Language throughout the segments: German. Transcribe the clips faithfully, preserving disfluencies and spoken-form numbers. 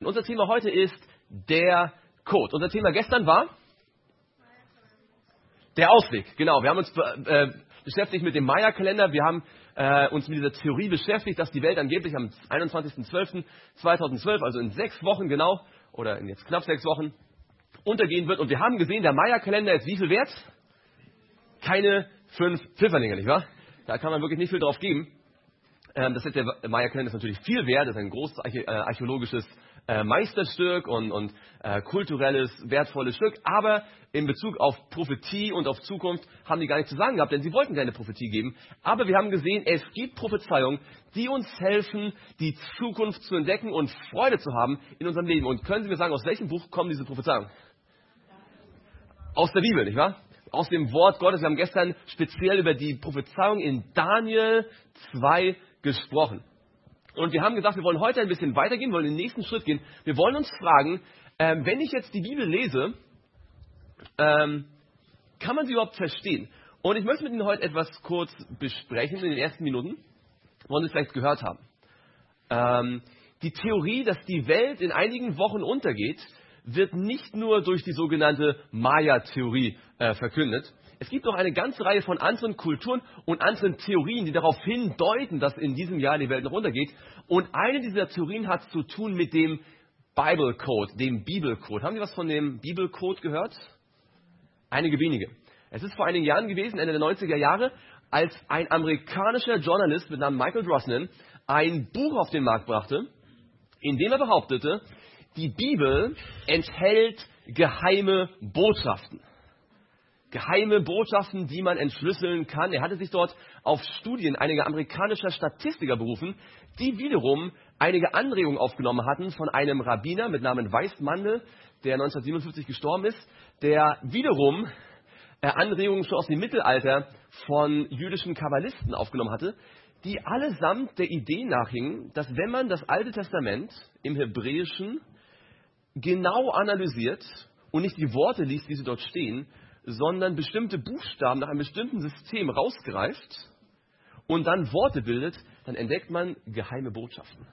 Unser Thema heute ist der Code. Unser Thema gestern war der Ausweg. Genau, wir haben uns äh, beschäftigt mit dem Maya-Kalender. Wir haben äh, uns mit dieser Theorie beschäftigt, dass die Welt angeblich am einundzwanzigsten zwölften zweitausendzwölf, also in sechs Wochen genau, oder in jetzt knapp sechs Wochen, untergehen wird. Und wir haben gesehen, der Maya-Kalender ist wie viel wert? Keine fünf Pfifferlinge, nicht wahr? Da kann man wirklich nicht viel drauf geben. Ähm, das ist der Maya-Kalender ist natürlich viel wert. Das ist ein großes archä äh, archäologisches äh, Meisterstück und, und äh, kulturelles, wertvolles Stück. Aber in Bezug auf Prophetie und auf Zukunft haben die gar nichts zu sagen gehabt, denn sie wollten keine Prophetie geben. Aber wir haben gesehen, es gibt Prophezeiungen, die uns helfen, die Zukunft zu entdecken und Freude zu haben in unserem Leben. Und können Sie mir sagen, aus welchem Buch kommen diese Prophezeiungen? Aus der Bibel, nicht wahr? Aus dem Wort Gottes. Wir haben gestern speziell über die Prophezeiung in Daniel zwei gesprochen. Und wir haben gesagt, wir wollen heute ein bisschen weitergehen, wollen den nächsten Schritt gehen. Wir wollen uns fragen, ähm, wenn ich jetzt die Bibel lese, ähm, kann man sie überhaupt verstehen? Und ich möchte mit Ihnen heute etwas kurz besprechen in den ersten Minuten, wollen Sie es vielleicht gehört haben. Ähm, die Theorie, dass die Welt in einigen Wochen untergeht, wird nicht nur durch die sogenannte Maya-Theorie äh, verkündet. Es gibt noch eine ganze Reihe von anderen Kulturen und anderen Theorien, die darauf hindeuten, dass in diesem Jahr die Welt noch untergeht. Und eine dieser Theorien hat zu tun mit dem Bible Code, dem Bibelcode. Haben Sie was von dem Bibelcode gehört? Einige wenige. Es ist vor einigen Jahren gewesen, Ende der neunziger Jahre, als ein amerikanischer Journalist mit Namen Michael Drosnin ein Buch auf den Markt brachte, in dem er behauptete, die Bibel enthält geheime Botschaften. Geheime Botschaften, die man entschlüsseln kann. Er hatte sich dort auf Studien einiger amerikanischer Statistiker berufen, die wiederum einige Anregungen aufgenommen hatten von einem Rabbiner mit Namen Weissmandel, der neunzehnhundertsiebenundfünfzig gestorben ist, der wiederum äh, Anregungen schon aus dem Mittelalter von jüdischen Kabbalisten aufgenommen hatte, die allesamt der Idee nachhingen, dass wenn man das Alte Testament im Hebräischen genau analysiert und nicht die Worte liest, wie sie dort stehen, sondern bestimmte Buchstaben nach einem bestimmten System rausgreift und dann Worte bildet, dann entdeckt man geheime Botschaften.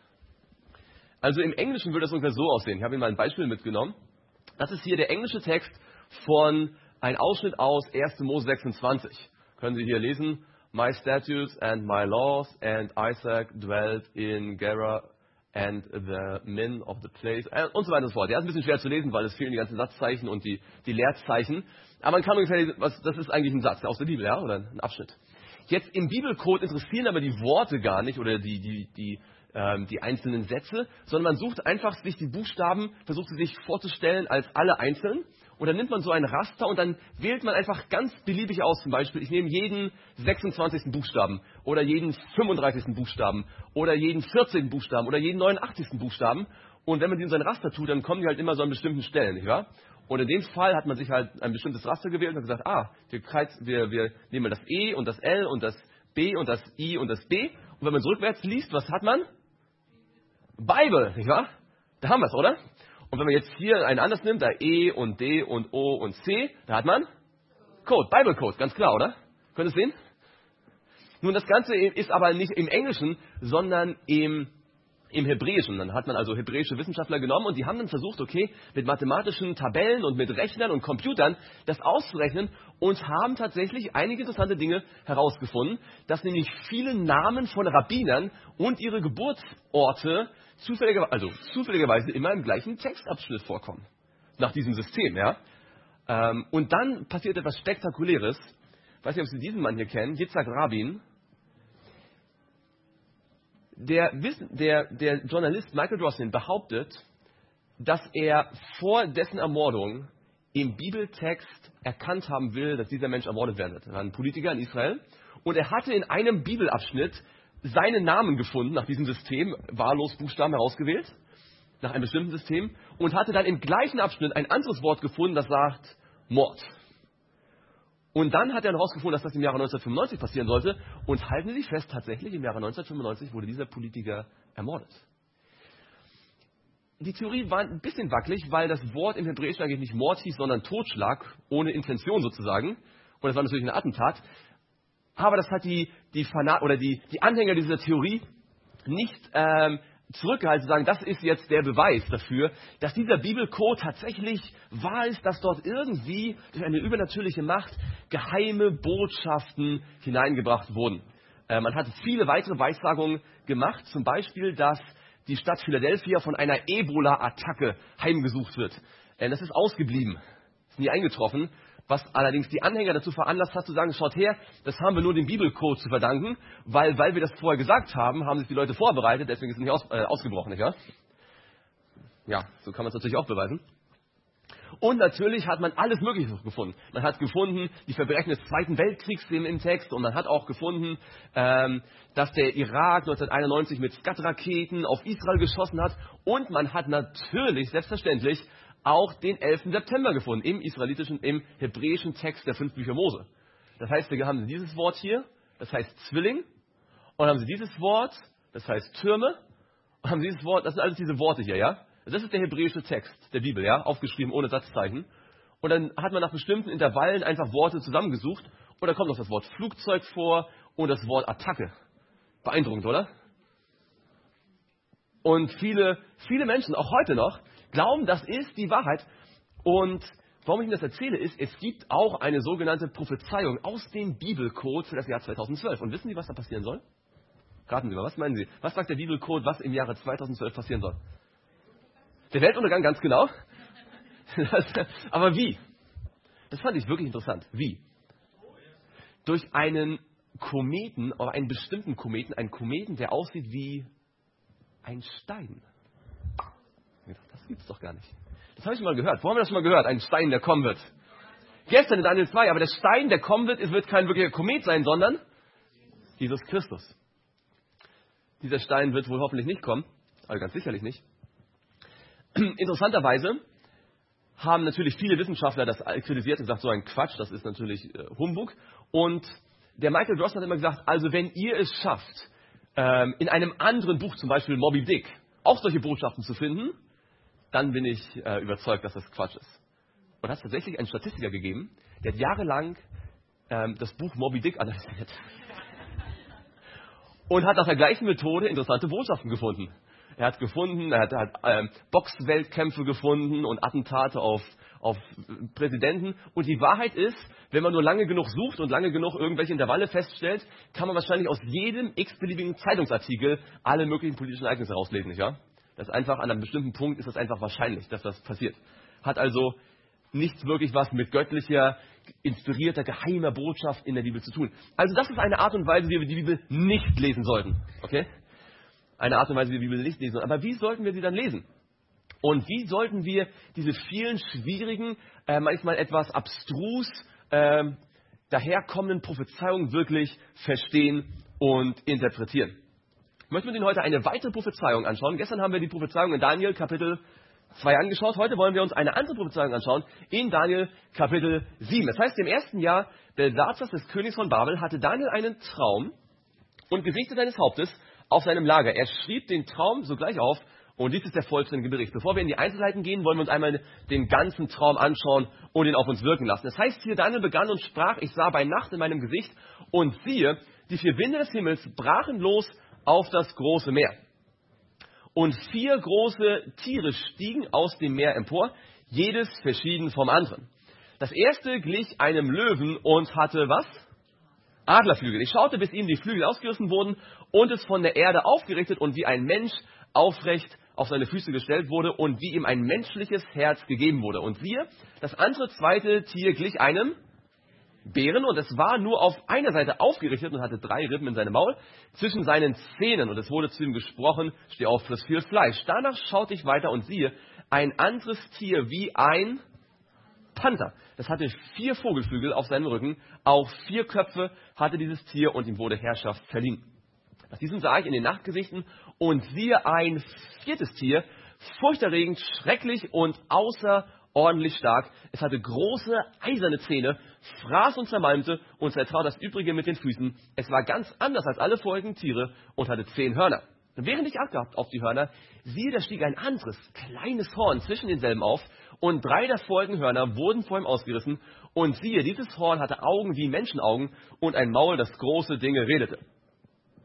Also im Englischen würde das ungefähr so aussehen. Ich habe Ihnen mal ein Beispiel mitgenommen. Das ist hier der englische Text von ein Ausschnitt aus erster Mose sechsundzwanzig. Können Sie hier lesen? My statutes and my laws and Isaac dwelt in Gerar and the men of the place und so weiter und so fort. Ja, ist ein bisschen schwer zu lesen, weil es fehlen die ganzen Satzzeichen und die, die Leerzeichen. Aber man kann ungefähr lesen, was, das ist eigentlich ein Satz aus der Bibel, ja, oder ein Abschnitt. Jetzt im Bibelcode interessieren aber die Worte gar nicht oder die, die, die, ähm, die einzelnen Sätze, sondern man sucht einfach sich die Buchstaben, versucht sie sich vorzustellen als alle einzeln. Und dann nimmt man so ein Raster und dann wählt man einfach ganz beliebig aus. Zum Beispiel, ich nehme jeden sechsundzwanzigsten Buchstaben oder jeden fünfunddreißigsten Buchstaben oder jeden vierzehnten Buchstaben oder jeden neunundachtzigsten Buchstaben. Und wenn man die in so ein Raster tut, dann kommen die halt immer so an bestimmten Stellen, nicht wahr? Und in dem Fall hat man sich halt ein bestimmtes Raster gewählt und hat gesagt, ah, wir, wir, wir nehmen mal das E und das L und das B und das I und das B. Und wenn man es rückwärts liest, was hat man? Bible, nicht wahr? Da haben wir es, oder? Und wenn man jetzt hier einen anders nimmt, da E und D und O und C, da hat man Code, Bible Code, ganz klar, oder? Könnt ihr es sehen? Nun, das Ganze ist aber nicht im Englischen, sondern im, im Hebräischen. Dann hat man also hebräische Wissenschaftler genommen und die haben dann versucht, okay, mit mathematischen Tabellen und mit Rechnern und Computern das auszurechnen und haben tatsächlich einige interessante Dinge herausgefunden, dass nämlich viele Namen von Rabbinern und ihre Geburtsorte zufälligerweise, also zufälligerweise immer im gleichen Textabschnitt vorkommen. Nach diesem System, ja. Ähm, und dann passiert etwas Spektakuläres. Ich weiß nicht, ob Sie diesen Mann hier kennen, Yitzhak Rabin. Der, der, der Journalist Michael Drosnin behauptet, dass er vor dessen Ermordung im Bibeltext erkannt haben will, dass dieser Mensch ermordet werden wird. Er war ein Politiker in Israel. Und er hatte in einem Bibelabschnitt seinen Namen gefunden, nach diesem System, wahllos Buchstaben herausgewählt, nach einem bestimmten System, und hatte dann im gleichen Abschnitt ein anderes Wort gefunden, das sagt Mord. Und dann hat er herausgefunden, dass das im Jahre neunzehnhundertfünfundneunzig passieren sollte. Und halten Sie sich fest, tatsächlich im Jahre neunzehnhundertfünfundneunzig wurde dieser Politiker ermordet. Die Theorie war ein bisschen wackelig, weil das Wort im Hebräischen eigentlich nicht Mord hieß, sondern Totschlag, ohne Intention sozusagen. Und das war natürlich ein Attentat. Aber das hat die, die, Fanat oder die, die Anhänger dieser Theorie nicht ähm, zurückgehalten zu sagen, das ist jetzt der Beweis dafür, dass dieser Bibelcode tatsächlich wahr ist, dass dort irgendwie durch eine übernatürliche Macht geheime Botschaften hineingebracht wurden. Äh, man hat viele weitere Weissagungen gemacht, zum Beispiel, dass die Stadt Philadelphia von einer Ebola-Attacke heimgesucht wird. Äh, das ist ausgeblieben, ist nie eingetroffen. Was allerdings die Anhänger dazu veranlasst hat, zu sagen, schaut her, das haben wir nur dem Bibelcode zu verdanken, weil, weil wir das vorher gesagt haben, haben sich die Leute vorbereitet, deswegen ist es nicht aus, äh, ausgebrochen, nicht wahr? Ja, so kann man es natürlich auch beweisen. Und natürlich hat man alles Mögliche gefunden. Man hat gefunden, die Verbrechen des Zweiten Weltkriegs im, im Text, und man hat auch gefunden, ähm, dass der Irak neunzehnhunderteinundneunzig mit Scud-Raketen auf Israel geschossen hat, und man hat natürlich, selbstverständlich, auch den elften September gefunden, im israelitischen, im hebräischen Text der fünf Bücher Mose. Das heißt, wir haben dieses Wort hier, das heißt Zwilling, und haben sie dieses Wort, das heißt Türme, und haben sie dieses Wort, das sind alles diese Worte hier, ja? Das ist der hebräische Text der Bibel, ja, aufgeschrieben ohne Satzzeichen. Und dann hat man nach bestimmten Intervallen einfach Worte zusammengesucht, und da kommt noch das Wort Flugzeug vor und das Wort Attacke. Beeindruckend, oder? Und viele, viele Menschen, auch heute noch, glauben, das ist die Wahrheit. Und warum ich Ihnen das erzähle, ist, es gibt auch eine sogenannte Prophezeiung aus dem Bibelcode für das Jahr zweitausendzwölf. Und wissen Sie, was da passieren soll? Raten Sie mal, was meinen Sie? Was sagt der Bibelcode, was im Jahre zweitausendzwölf passieren soll? Der Weltuntergang, ganz genau. Das, aber wie? Das fand ich wirklich interessant. Wie? Durch einen Kometen, oder einen bestimmten Kometen, einen Kometen, der aussieht wie ein Stein. Das gibt's doch gar nicht. Das habe ich mal gehört. Wo haben wir das schon mal gehört? Ein Stein, der kommen wird. Gestern in Daniel zwei. Aber der Stein, der kommen wird, es wird kein wirklicher Komet sein, sondern Jesus Christus. Dieser Stein wird wohl hoffentlich nicht kommen. Aber ganz sicherlich nicht. Interessanterweise haben natürlich viele Wissenschaftler das kritisiert und gesagt, so ein Quatsch, das ist natürlich äh, Humbug. Und der Michael Dross hat immer gesagt, also wenn ihr es schafft, ähm, in einem anderen Buch, zum Beispiel Moby Dick, auch solche Botschaften zu finden, dann bin ich äh, überzeugt, dass das Quatsch ist. Und hat es tatsächlich einen Statistiker gegeben, der hat jahrelang ähm, das Buch Moby Dick analysiert. Und hat nach der gleichen Methode interessante Botschaften gefunden. Er hat gefunden, er hat, er hat ähm, Boxweltkämpfe gefunden und Attentate auf, auf Präsidenten. Und die Wahrheit ist, wenn man nur lange genug sucht und lange genug irgendwelche Intervalle feststellt, kann man wahrscheinlich aus jedem x-beliebigen Zeitungsartikel alle möglichen politischen Ereignisse rauslesen, nicht wahr? Das ist einfach, an einem bestimmten Punkt ist das einfach wahrscheinlich, dass das passiert. Hat also nichts wirklich was mit göttlicher, inspirierter, geheimer Botschaft in der Bibel zu tun. Also das ist eine Art und Weise, wie wir die Bibel nicht lesen sollten. Okay? Eine Art und Weise, wie wir die Bibel nicht lesen sollten. Aber wie sollten wir sie dann lesen? Und wie sollten wir diese vielen schwierigen, äh, manchmal etwas abstrus äh, daherkommenden Prophezeiungen wirklich verstehen und interpretieren? Ich möchte mit Ihnen heute eine weitere Prophezeiung anschauen. Gestern haben wir die Prophezeiung in Daniel Kapitel zwei angeschaut. Heute wollen wir uns eine andere Prophezeiung anschauen in Daniel Kapitel sieben. Das heißt, im ersten Jahr Belsazars des Königs von Babel hatte Daniel einen Traum und Gesichter seines Hauptes auf seinem Lager. Er schrieb den Traum sogleich auf und dies ist der vollständige Bericht. Bevor wir in die Einzelheiten gehen, wollen wir uns einmal den ganzen Traum anschauen und ihn auf uns wirken lassen. Das heißt hier, Daniel begann und sprach, ich sah bei Nacht in meinem Gesicht und siehe, die vier Winde des Himmels brachen los auf das große Meer. Und vier große Tiere stiegen aus dem Meer empor, jedes verschieden vom anderen. Das erste glich einem Löwen und hatte was? Adlerflügel. Ich schaute, bis ihm die Flügel ausgerissen wurden und es von der Erde aufgerichtet und wie ein Mensch aufrecht auf seine Füße gestellt wurde und wie ihm ein menschliches Herz gegeben wurde. Und siehe, das andere zweite Tier glich einem Bären und es war nur auf einer Seite aufgerichtet und hatte drei Rippen in seinem Maul zwischen seinen Zähnen und es wurde zu ihm gesprochen, steh auf, friss viel Fleisch. Danach schaute ich weiter und siehe, ein anderes Tier wie ein Panther. Das hatte vier Vogelflügel auf seinem Rücken, auch vier Köpfe hatte dieses Tier und ihm wurde Herrschaft verliehen. Nach diesem sah ich in den Nachtgesichten und siehe ein viertes Tier, furchterregend, schrecklich und außerordentlich stark. Es hatte große eiserne Zähne, fraß und zermalmte und zertrat das Übrige mit den Füßen. Es war ganz anders als alle vorigen Tiere und hatte zehn Hörner. Und während ich Acht gab auf die Hörner, siehe, da stieg ein anderes, kleines Horn zwischen denselben auf und drei der vorigen Hörner wurden vor ihm ausgerissen und siehe, dieses Horn hatte Augen wie Menschenaugen und ein Maul, das große Dinge redete.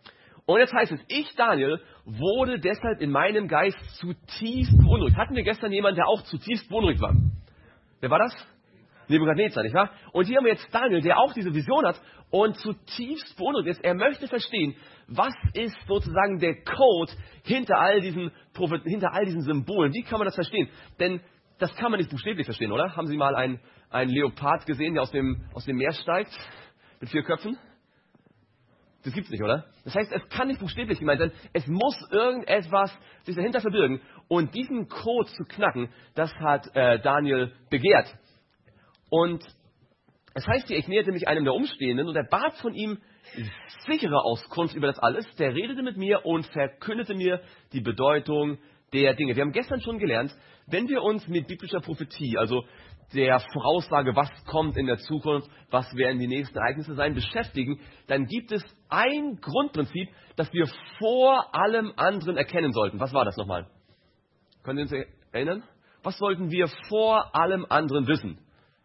Und jetzt heißt es, ich, Daniel, wurde deshalb in meinem Geist zutiefst beunruhigt. Hatten wir gestern jemanden, der auch zutiefst beunruhigt war? Wer war das? Nebukadnezar, nicht wahr? Und hier haben wir jetzt Daniel, der auch diese Vision hat und zutiefst beunruhigt ist. Er möchte verstehen, was ist sozusagen der Code hinter all diesen Propheten, hinter all diesen Symbolen. Wie kann man das verstehen? Denn das kann man nicht buchstäblich verstehen, oder? Haben Sie mal einen, einen Leopard gesehen, der aus dem, aus dem Meer steigt? Mit vier Köpfen? Das gibt's nicht, oder? Das heißt, es kann nicht buchstäblich gemeint sein. Es muss irgendetwas sich dahinter verbirgen. Und diesen Code zu knacken, das hat äh, Daniel begehrt. Und es heißt hier, ich näherte mich einem der Umstehenden und er bat von ihm sichere Auskunft über das alles. Der redete mit mir und verkündete mir die Bedeutung der Dinge. Wir haben gestern schon gelernt, wenn wir uns mit biblischer Prophetie, also der Voraussage, was kommt in der Zukunft, was werden die nächsten Ereignisse sein, beschäftigen, dann gibt es ein Grundprinzip, das wir vor allem anderen erkennen sollten. Was war das nochmal? Können Sie uns erinnern? Was sollten wir vor allem anderen wissen?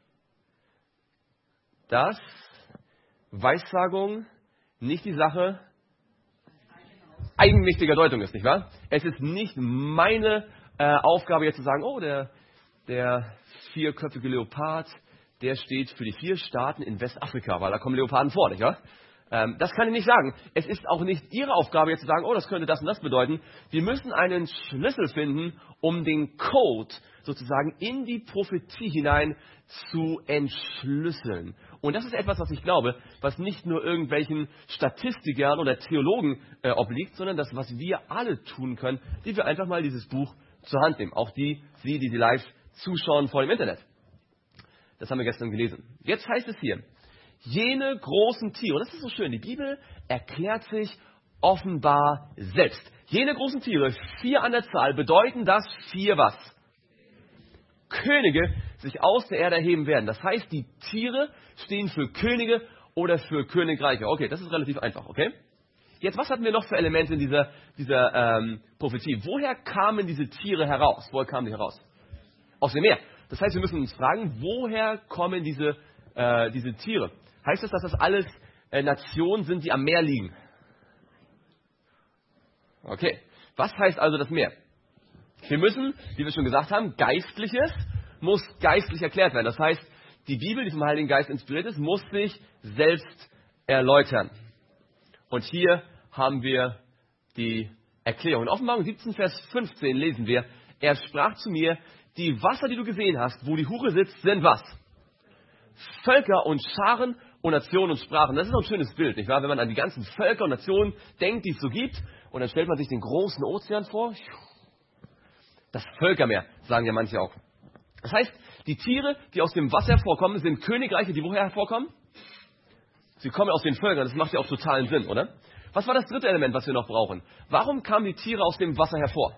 Dass Weissagung nicht die Sache eigenmächtiger Deutung ist, nicht wahr? Es ist nicht meine äh, Aufgabe jetzt zu sagen, oh, der, der vierköpfige Leopard, der steht für die vier Staaten in Westafrika, weil da kommen Leoparden vor, nicht wahr? Ähm, das kann ich nicht sagen. Es ist auch nicht Ihre Aufgabe jetzt zu sagen, oh, das könnte das und das bedeuten. Wir müssen einen Schlüssel finden, um den Code sozusagen in die Prophetie hinein zu entschlüsseln. Und das ist etwas, was ich glaube, was nicht nur irgendwelchen Statistikern oder Theologen äh, obliegt, sondern das, was wir alle tun können, die wir einfach mal dieses Buch zur Hand nehmen. Auch die, Sie, die Sie live zuschauen vor dem Internet. Das haben wir gestern gelesen. Jetzt heißt es hier, jene großen Tiere, und das ist so schön, die Bibel erklärt sich offenbar selbst. Jene großen Tiere, vier an der Zahl, bedeuten das vier was? Könige sich aus der Erde erheben werden. Das heißt, die Tiere stehen für Könige oder für Königreiche. Okay, das ist relativ einfach, okay? Jetzt, was hatten wir noch für Elemente in dieser, dieser ähm, Prophetie? Woher kamen diese Tiere heraus? Woher kamen die heraus? Aus dem Meer. Das heißt, wir müssen uns fragen, woher kommen diese, äh, diese Tiere? Heißt das, dass das alles äh, Nationen sind, die am Meer liegen? Okay. Was heißt also das Meer? Wir müssen, wie wir schon gesagt haben, Geistliches muss geistlich erklärt werden. Das heißt, die Bibel, die vom Heiligen Geist inspiriert ist, muss sich selbst erläutern. Und hier haben wir die Erklärung. In Offenbarung siebzehn, Vers fünfzehn lesen wir, er sprach zu mir, die Wasser, die du gesehen hast, wo die Hure sitzt, sind was? Völker und Scharen und Nationen und Sprachen. Das ist doch ein schönes Bild, nicht wahr? Wenn man an die ganzen Völker und Nationen denkt, die es so gibt, und dann stellt man sich den großen Ozean vor. Das Völkermeer, sagen ja manche auch. Das heißt, die Tiere, die aus dem Wasser hervorkommen, sind Königreiche, die woher hervorkommen? Sie kommen aus den Völkern, das macht ja auch totalen Sinn, oder? Was war das dritte Element, was wir noch brauchen? Warum kamen die Tiere aus dem Wasser hervor?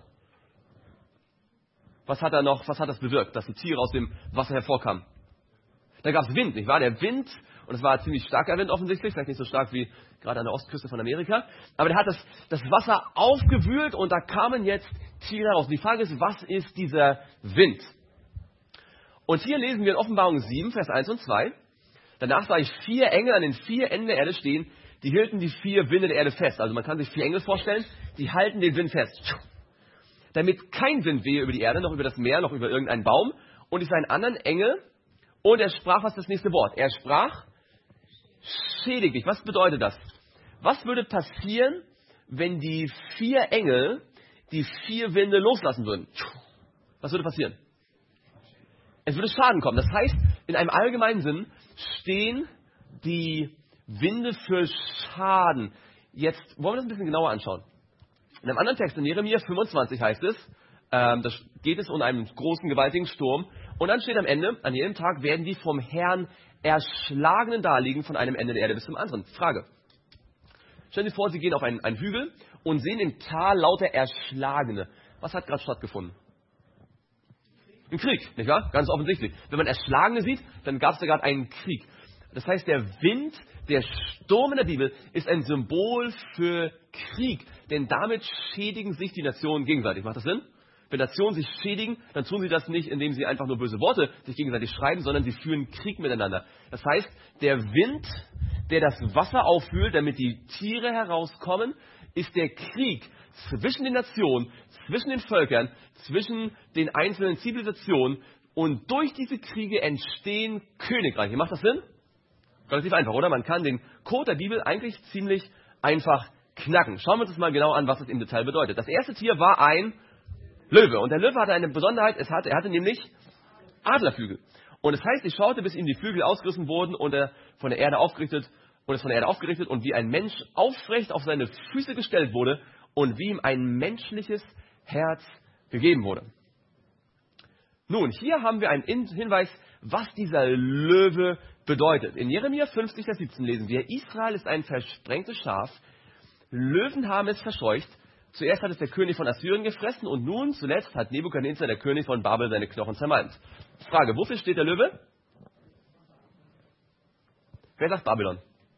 Was hat da noch, was hat das bewirkt, dass die Tiere aus dem Wasser hervorkamen? Da gab es Wind, nicht wahr? Der Wind, und es war ein ziemlich starker Wind offensichtlich, vielleicht nicht so stark wie gerade an der Ostküste von Amerika, aber der hat das, das Wasser aufgewühlt und da kamen jetzt Tiere heraus. Die Frage ist, was ist dieser Wind? Und hier lesen wir in Offenbarung sieben, Vers eins und zwei, danach sah ich vier Engel an den vier Enden der Erde stehen, die hielten die vier Winde der Erde fest. Also man kann sich vier Engel vorstellen, die halten den Wind fest. Damit kein Wind wehe über die Erde, noch über das Meer, noch über irgendeinen Baum. Und ich sah einen anderen Engel und er sprach, was ist das nächste Wort? Er sprach, schädige dich. Was bedeutet das? Was würde passieren, wenn die vier Engel die vier Winde loslassen würden? Was würde passieren? Es würde Schaden kommen. Das heißt, in einem allgemeinen Sinn stehen die Winde für Schaden. Jetzt wollen wir das ein bisschen genauer anschauen. In einem anderen Text in Jeremia fünfundzwanzig heißt es, ähm, da geht es um einen großen, gewaltigen Sturm. Und dann steht am Ende, an jedem Tag werden die vom Herrn Erschlagenen daliegen, von einem Ende der Erde bis zum anderen. Frage. Stellen Sie vor, Sie gehen auf einen, einen Hügel und sehen im Tal lauter Erschlagene. Was hat gerade stattgefunden? Ein Krieg, nicht wahr? Ganz offensichtlich. Wenn man Erschlagene sieht, dann gab es da gerade einen Krieg. Das heißt, der Wind, der Sturm in der Bibel ist ein Symbol für Krieg. Denn damit schädigen sich die Nationen gegenseitig. Macht das Sinn? Wenn Nationen sich schädigen, dann tun sie das nicht, indem sie einfach nur böse Worte sich gegenseitig schreiben, sondern sie führen Krieg miteinander. Das heißt, der Wind, der das Wasser aufwühlt, damit die Tiere herauskommen, ist der Krieg zwischen den Nationen, zwischen den Völkern, zwischen den einzelnen Zivilisationen. Und durch diese Kriege entstehen Königreiche. Macht das Sinn? Relativ einfach, oder? Man kann den Code der Bibel eigentlich ziemlich einfach knacken. Schauen wir uns das mal genau an, was das im Detail bedeutet. Das erste Tier war ein Löwe. Und der Löwe hatte eine Besonderheit. Es hatte, er hatte nämlich Adlerflügel. Und das heißt, ich schaute, bis ihm die Flügel ausgerissen wurden und er von der Erde aufgerichtet und es von der Erde aufgerichtet und wie ein Mensch aufrecht auf seine Füße gestellt wurde und wie ihm ein menschliches Herz gegeben wurde. Nun, hier haben wir einen Hinweis, was dieser Löwe bedeutet. In Jeremia fünfzig, Vers siebzehn lesen wir: Israel ist ein versprengtes Schaf, Löwen haben es verscheucht. Zuerst hat es der König von Assyrien gefressen und nun zuletzt hat Nebukadnezar, der König von Babel, seine Knochen zermalmt. Frage, wofür steht der Löwe? Wer sagt Babylon?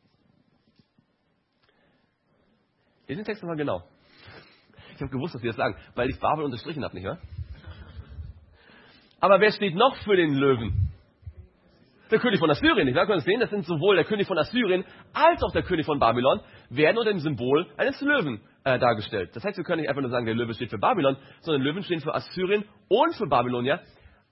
Lesen den Text nochmal genau. Ich habe gewusst, dass wir das sagen, weil ich Babel unterstrichen habe, nicht wahr? Aber wer steht noch für den Löwen? Der König von Assyrien, nicht wahr? Können wir sehen, das sind sowohl der König von Assyrien als auch der König von Babylon, werden unter dem Symbol eines Löwen äh, dargestellt. Das heißt, wir können nicht einfach nur sagen, der Löwe steht für Babylon, sondern Löwen stehen für Assyrien und für Babylon, ja.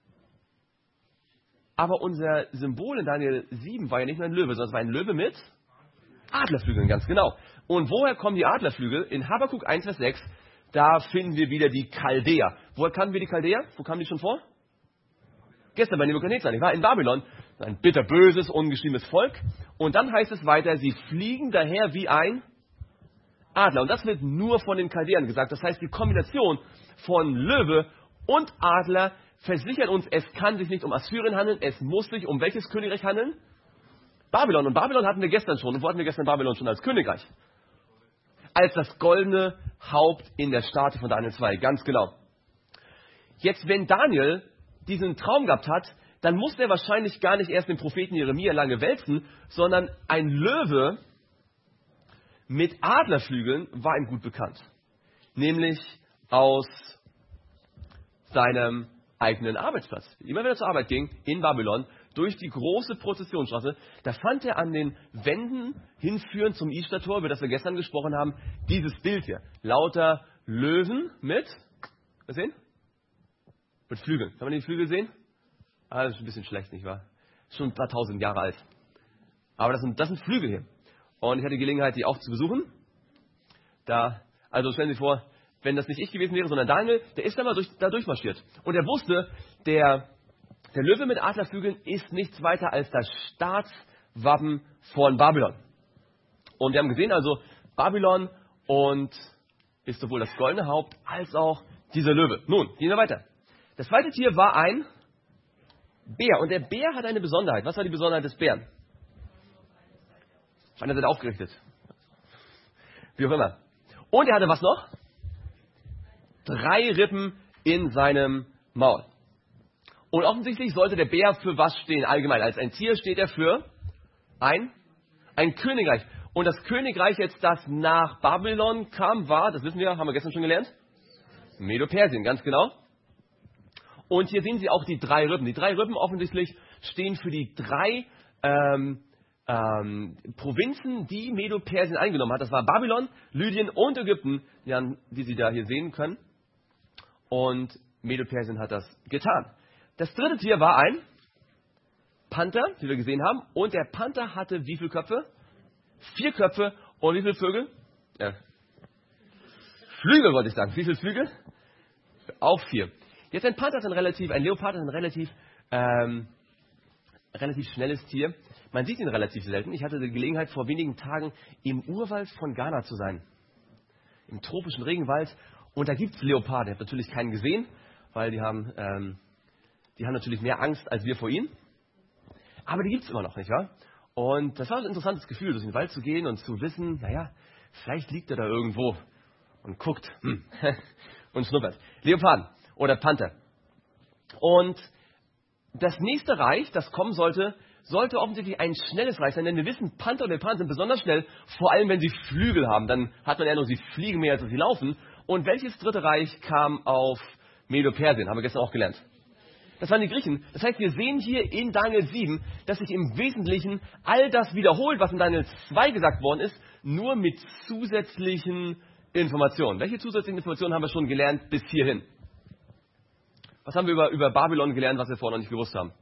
Aber unser Symbol in Daniel sieben war ja nicht nur ein Löwe, sondern es war ein Löwe mit Adlerflügeln, ganz genau. Und woher kommen die Adlerflügel? In Habakuk eins, Vers sechs, da finden wir wieder die Chaldäer. Woher kannten wir die Chaldäer? Wo kamen die schon vor? Gestern bei Nebukadnezar, ich war in Babylon. Ein bitterböses, ungeschriebenes Volk. Und dann heißt es weiter, sie fliegen daher wie ein Adler. Und das wird nur von den Chaldäern gesagt. Das heißt, die Kombination von Löwe und Adler versichert uns, es kann sich nicht um Assyrien handeln, es muss sich um welches Königreich handeln? Babylon. Und Babylon hatten wir gestern schon. Und wo hatten wir gestern Babylon schon als Königreich? Als das goldene Haupt in der Statue von Daniel zwei. Ganz genau. Jetzt, wenn Daniel diesen Traum gehabt hat, dann musste er wahrscheinlich gar nicht erst den Propheten Jeremia lange wälzen, sondern ein Löwe mit Adlerflügeln war ihm gut bekannt. Nämlich aus seinem eigenen Arbeitsplatz. Immer wenn er zur Arbeit ging, in Babylon, durch die große Prozessionsstraße, da fand er an den Wänden hinführend zum Ishtar-Tor, über das wir gestern gesprochen haben, dieses Bild hier. Lauter Löwen mit, was sehen? Mit Flügeln. Kann man die Flügel sehen? Ah, das ist ein bisschen schlecht, nicht wahr? Schon ein paar tausend Jahre alt. Aber das sind, das sind Flügel hier. Und ich hatte die Gelegenheit, die auch zu besuchen. Da, also stellen Sie sich vor, wenn das nicht ich gewesen wäre, sondern Daniel, der ist da mal durch, da durchmarschiert. Und er wusste, der, der Löwe mit Adlerflügeln ist nichts weiter als das Staatswappen von Babylon. Und wir haben gesehen, also Babylon und ist sowohl das goldene Haupt als auch dieser Löwe. Nun, gehen wir weiter. Das zweite Tier war ein Bär. Und der Bär hat eine Besonderheit. Was war die Besonderheit des Bären? Auf einer Seite aufgerichtet. Wie auch immer. Und er hatte was noch? Drei Rippen in seinem Maul. Und offensichtlich sollte der Bär für was stehen? Allgemein. Als ein Tier steht er für ein, ein Königreich. Und das Königreich jetzt, das nach Babylon kam, war, das wissen wir, haben wir gestern schon gelernt, Medo-Persien, ganz genau. Und hier sehen Sie auch die drei Rippen. Die drei Rippen offensichtlich stehen für die drei ähm, ähm, Provinzen, die Medo-Persien eingenommen hat. Das war Babylon, Lydien und Ägypten, die Sie da hier sehen können. Und Medo-Persien hat das getan. Das dritte Tier war ein Panther, wie wir gesehen haben. Und der Panther hatte wie viele Köpfe? Vier Köpfe. Und wie viele Vögel? Ja. Flügel wollte ich sagen. Wie viele Flügel? Auch vier. Jetzt ein Panther ist ein relativ, ein Leopard ist ein relativ, ähm, relativ schnelles Tier. Man sieht ihn relativ selten. Ich hatte die Gelegenheit, vor wenigen Tagen im Urwald von Ghana zu sein. Im tropischen Regenwald. Und da gibt es Leoparden. Ich habe natürlich keinen gesehen, weil die haben, ähm, die haben natürlich mehr Angst als wir vor ihnen. Aber die gibt es immer noch, nicht wahr? Und das war ein interessantes Gefühl, durch den Wald zu gehen und zu wissen, naja, vielleicht liegt er da irgendwo und guckt hm, und schnuppert. Leoparden oder Panther. Und das nächste Reich, das kommen sollte, sollte offensichtlich ein schnelles Reich sein, denn wir wissen, Panther und Leoparden sind besonders schnell, vor allem wenn sie Flügel haben. Dann hat man ja nur, sie fliegen mehr, als sie laufen. Und welches dritte Reich kam auf Medo-Persien? Haben wir gestern auch gelernt. Das waren die Griechen. Das heißt, wir sehen hier in Daniel sieben, dass sich im Wesentlichen all das wiederholt, was in Daniel zwei gesagt worden ist, nur mit zusätzlichen Informationen. Welche zusätzlichen Informationen haben wir schon gelernt bis hierhin? Was haben wir über, über Babylon gelernt, was wir vorher noch nicht gewusst haben?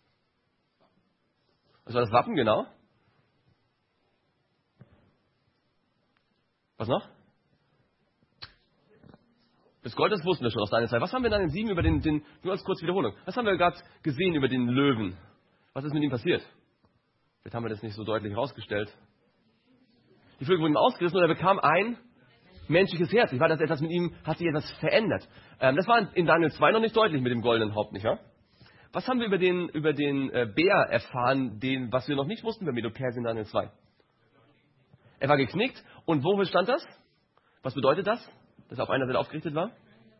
Das war das Wappen, genau. Was noch? Das Gold, das wussten wir schon aus Daniel zwei. Was haben wir dann in sieben über den, den, nur als kurze Wiederholung, was haben wir gerade gesehen über den Löwen? Was ist mit ihm passiert? Vielleicht haben wir das nicht so deutlich herausgestellt. Die Vögel wurden ihm ausgerissen und er bekam ein menschliches Herz. Ich war das etwas mit ihm, hat sich etwas verändert. Ähm, das war in Daniel zwei noch nicht deutlich mit dem goldenen Haupt, nicht wahr? Was haben wir über den, über den äh, Bär erfahren, den, was wir noch nicht wussten bei Medo-Persien in Daniel zwei? Er war geknickt. Und wofür stand das? Was bedeutet das, dass er auf einer Seite aufgerichtet war?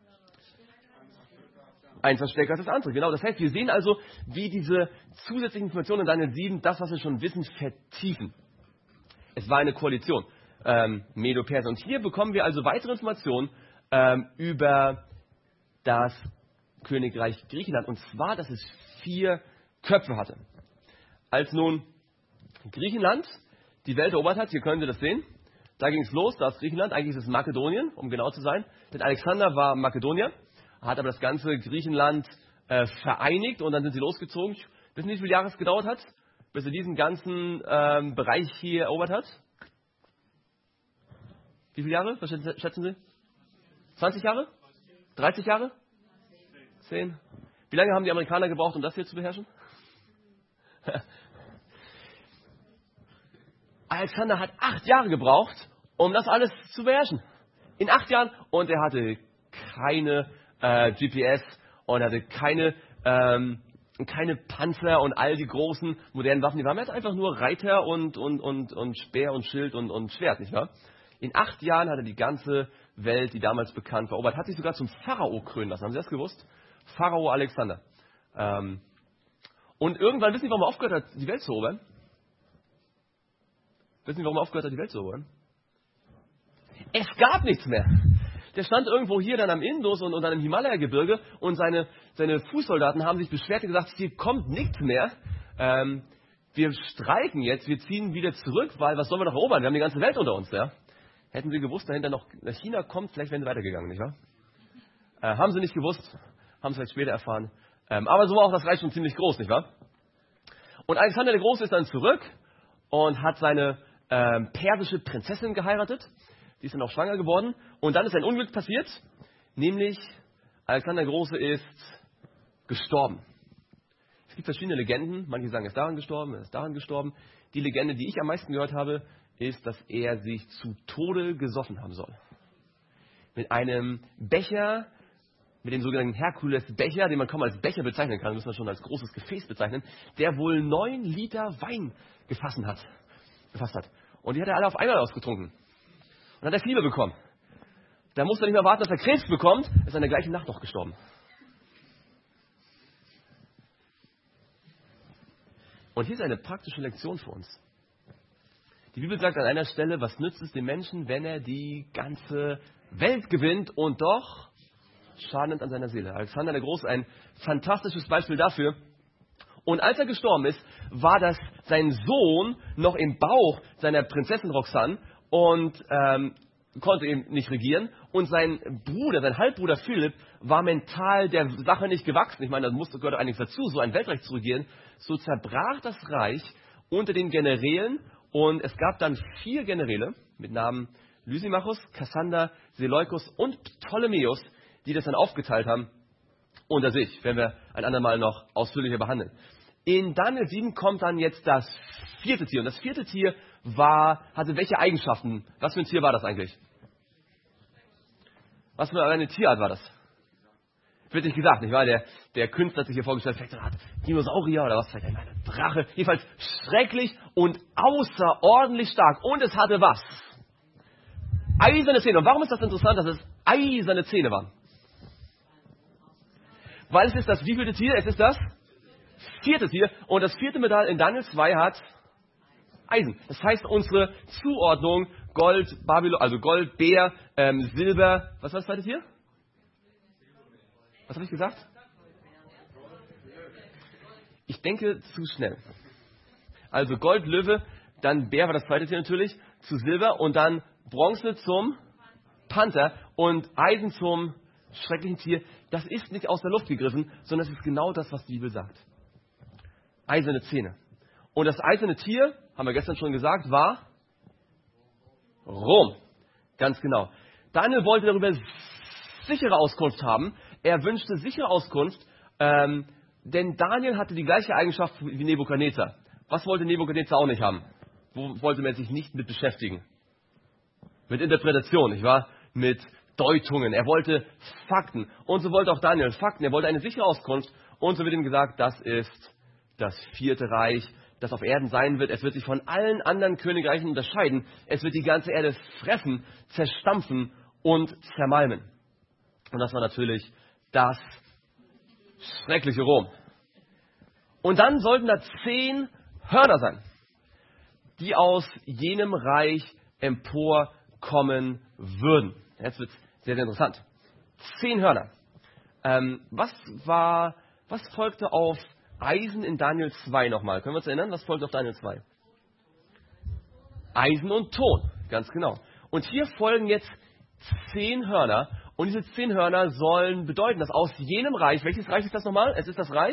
Eins war stärker als das andere, genau. Das heißt, wir sehen also, wie diese zusätzlichen Informationen in Daniel sieben, das, was wir schon wissen, vertiefen. Es war eine Koalition, ähm, Medo-Persien. Und hier bekommen wir also weitere Informationen ähm, über das Königreich Griechenland. Und zwar, dass es vier Köpfe hatte. Als nun Griechenland die Welt erobert hat, hier können wir das sehen, da ging es los, da ist Griechenland, eigentlich ist es Makedonien, um genau zu sein. Denn Alexander war Makedonier, hat aber das ganze Griechenland äh, vereinigt und dann sind sie losgezogen. Wissen Sie, wie viele Jahre es gedauert hat, bis er diesen ganzen ähm, Bereich hier erobert hat? Wie viele Jahre? Was schätzen Sie? zwanzig Jahre? dreißig Jahre? zehn? Wie lange haben die Amerikaner gebraucht, um das hier zu beherrschen? Alexander hat acht Jahre gebraucht, um das alles zu beherrschen. In acht Jahren. Und er hatte keine äh, G P S und hatte keine, ähm, keine Panzer und all die großen modernen Waffen. Die waren jetzt einfach nur Reiter und, und, und, und Speer und Schild und, und Schwert, nicht wahr? In acht Jahren hat er die ganze Welt, die damals bekannt war, erobert. Hat sich sogar zum Pharao krönen lassen. Haben Sie das gewusst? Pharao Alexander. Ähm, und irgendwann, wissen Sie, warum er aufgehört hat, die Welt zu erobern? Wissen Sie, warum er aufgehört hat, die Welt zu erobern? Es gab nichts mehr. Der stand irgendwo hier dann am Indus und, und dann im Himalaya-Gebirge und seine, seine Fußsoldaten haben sich beschwert und gesagt, hier kommt nichts mehr. Ähm, wir streiken jetzt, wir ziehen wieder zurück, weil was sollen wir noch erobern? Wir haben die ganze Welt unter uns. Ja? Hätten Sie gewusst, dahinter noch nach China kommt, vielleicht wären sie weitergegangen, nicht wahr? Äh, haben sie nicht gewusst, haben es vielleicht später erfahren. Ähm, aber so war auch das Reich schon ziemlich groß, nicht wahr? Und Alexander der Große ist dann zurück und hat seine ähm, persische Prinzessin geheiratet. Die ist dann auch schwanger geworden. Und dann ist ein Unglück passiert, nämlich Alexander der Große ist gestorben. Es gibt verschiedene Legenden. Manche sagen, er ist daran gestorben, er ist daran gestorben. Die Legende, die ich am meisten gehört habe, ist, dass er sich zu Tode gesoffen haben soll. Mit einem Becher, mit dem sogenannten Herkules-Becher, den man kaum als Becher bezeichnen kann, muss man schon als großes Gefäß bezeichnen, der wohl neun Liter Wein gefasst hat. gefasst hat. Und die hat er alle auf einmal ausgetrunken. Und hat er Fieber bekommen. Da musste er nicht mehr warten, dass er Krebs bekommt, ist er in der gleichen Nacht noch gestorben. Und hier ist eine praktische Lektion für uns. Die Bibel sagt an einer Stelle, was nützt es dem Menschen, wenn er die ganze Welt gewinnt und doch Schaden nimmt an seiner Seele. Alexander der Große, ein fantastisches Beispiel dafür. Und als er gestorben ist, war das sein Sohn noch im Bauch seiner Prinzessin Roxanne und ähm, konnte eben nicht regieren. Und sein Bruder, sein Halbbruder Philipp, war mental der Sache nicht gewachsen. Ich meine, das musste, gehörte einiges dazu, so ein Weltreich zu regieren. So zerbrach das Reich unter den Generälen. Und es gab dann vier Generäle mit Namen Lysimachus, Kassander, Seleukos und Ptolemäus, die das dann aufgeteilt haben unter sich. Werden wir ein andermal noch ausführlicher behandeln. In Daniel sieben kommt dann jetzt das vierte Tier. Und das vierte Tier war, hatte welche Eigenschaften? Was für ein Tier war das eigentlich? Was für eine Tierart war das? Wird nicht gesagt, nicht wahr? Der, der Künstler hat sich hier vorgestellt, vielleicht eine Art Dinosaurier oder was, vielleicht eine Drache. Jedenfalls schrecklich und außerordentlich stark. Und es hatte was? Eiserne Zähne. Und warum ist das interessant, dass es eiserne Zähne waren? Weil es ist das wievielte Tier? Es ist das vierte Tier. Und das vierte Metall in Daniel zwei hat Eisen. Das heißt, unsere Zuordnung Gold, Babylon, also Gold, Bär, ähm, Silber. Was war das zweite Tier? Was habe ich gesagt? Ich denke zu schnell. Also Gold, Löwe, dann Bär war das zweite Tier natürlich, zu Silber und dann Bronze zum Panther und Eisen zum schrecklichen Tier, das ist nicht aus der Luft gegriffen, sondern es ist genau das, was die Bibel sagt. Eiserne Zähne. Und das eiserne Tier, haben wir gestern schon gesagt, war Rom. Ganz genau. Daniel wollte darüber sichere Auskunft haben. Er wünschte sichere Auskunft, ähm, denn Daniel hatte die gleiche Eigenschaft wie Nebukadnezar. Was wollte Nebukadnezar auch nicht haben? Wo wollte man sich nicht mit beschäftigen? Mit Interpretation, nicht wahr? Mit Deutungen. Er wollte Fakten. Und so wollte auch Daniel Fakten. Er wollte eine sichere Auskunft. Und so wird ihm gesagt, das ist das vierte Reich, das auf Erden sein wird. Es wird sich von allen anderen Königreichen unterscheiden. Es wird die ganze Erde fressen, zerstampfen und zermalmen. Und das war natürlich das schreckliche Rom. Und dann sollten da zehn Hörner sein, die aus jenem Reich emporkommen würden. Jetzt wird es sehr, sehr interessant. Zehn Hörner. Ähm, was war, was folgte auf Eisen in Daniel zwei nochmal? Können wir uns erinnern? Was folgte auf Daniel zwei? Eisen und Ton, ganz genau. Und hier folgen jetzt zehn Hörner. Und diese zehn Hörner sollen bedeuten, dass aus jenem Reich, welches Reich ist das nochmal? Es ist das Reich?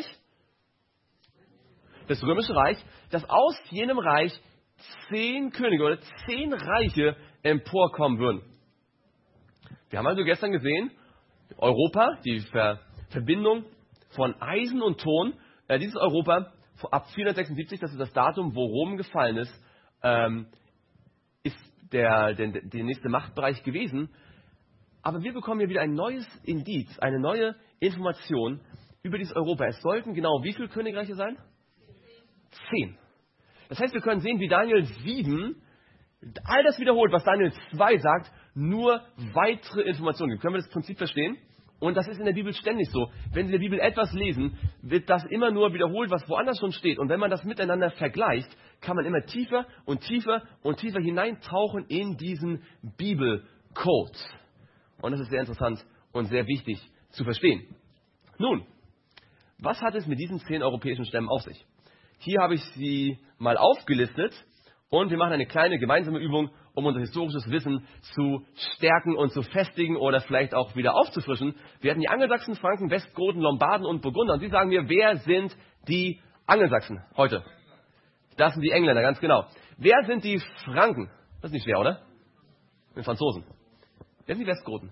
Das Römische Reich, dass aus jenem Reich zehn Könige oder zehn Reiche emporkommen würden. Wir haben also gestern gesehen, Europa, die Ver Verbindung von Eisen und Ton, äh, dieses Europa ab vierhundertsechsundsiebzig, das ist das Datum, wo Rom gefallen ist, ähm, ist der, der, der nächste Machtbereich gewesen. Aber wir bekommen hier wieder ein neues Indiz, eine neue Information über dieses Europa. Es sollten genau wie viele Königreiche sein? Zehn. Das heißt, wir können sehen, wie Daniel sieben all das wiederholt, was Daniel zwei sagt, nur weitere Informationen gibt. Können wir das Prinzip verstehen? Und das ist in der Bibel ständig so. Wenn Sie in der Bibel etwas lesen, wird das immer nur wiederholt, was woanders schon steht. Und wenn man das miteinander vergleicht, kann man immer tiefer und tiefer und tiefer hineintauchen in diesen Bibelcode. Und das ist sehr interessant und sehr wichtig zu verstehen. Nun, was hat es mit diesen zehn europäischen Stämmen auf sich? Hier habe ich sie mal aufgelistet und wir machen eine kleine gemeinsame Übung, um unser historisches Wissen zu stärken und zu festigen oder vielleicht auch wieder aufzufrischen. Wir hatten die Angelsachsen, Franken, Westgoten, Lombarden und Burgunder. Und Sie sagen mir, wer sind die Angelsachsen heute? Das sind die Engländer, ganz genau. Wer sind die Franken? Das ist nicht schwer, oder? Die Franzosen. Wer sind die Westgoten?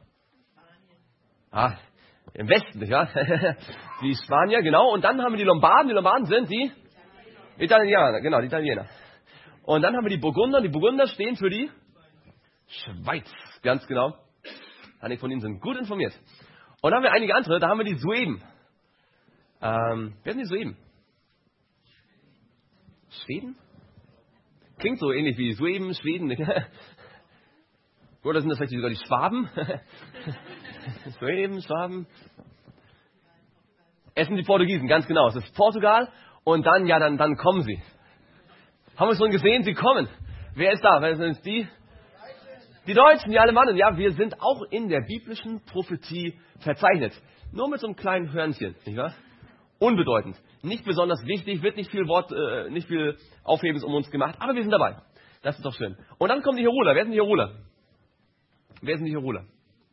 Ah, im Westen, nicht wahr? Die Spanier, genau. Und dann haben wir die Lombarden. Die Lombarden sind die Italiener, genau, die Italiener. Und dann haben wir die Burgunder. Die Burgunder stehen für die Schweiz, ganz genau. Einige von Ihnen sind gut informiert. Und dann haben wir einige andere. Da haben wir die Sueben. Ähm, wer sind die Sueben? Schweden? Klingt so ähnlich wie Sueben, Schweden. Oder sind das vielleicht sogar die Schwaben? Sueben, Schwaben. Es sind die Portugiesen, ganz genau. Es ist Portugal. Und dann, ja, dann, dann kommen sie. Haben wir schon gesehen, sie kommen. Wer ist da? Wer sind die? Die Deutschen, die Alemannen. Ja, wir sind auch in der biblischen Prophetie verzeichnet. Nur mit so einem kleinen Hörnchen, nicht wahr? Unbedeutend. Nicht besonders wichtig, wird nicht viel Wort, äh, nicht viel Aufhebens um uns gemacht, aber wir sind dabei. Das ist doch schön. Und dann kommen die Heroler. Wer sind die Heroler? Wer sind die Heroler?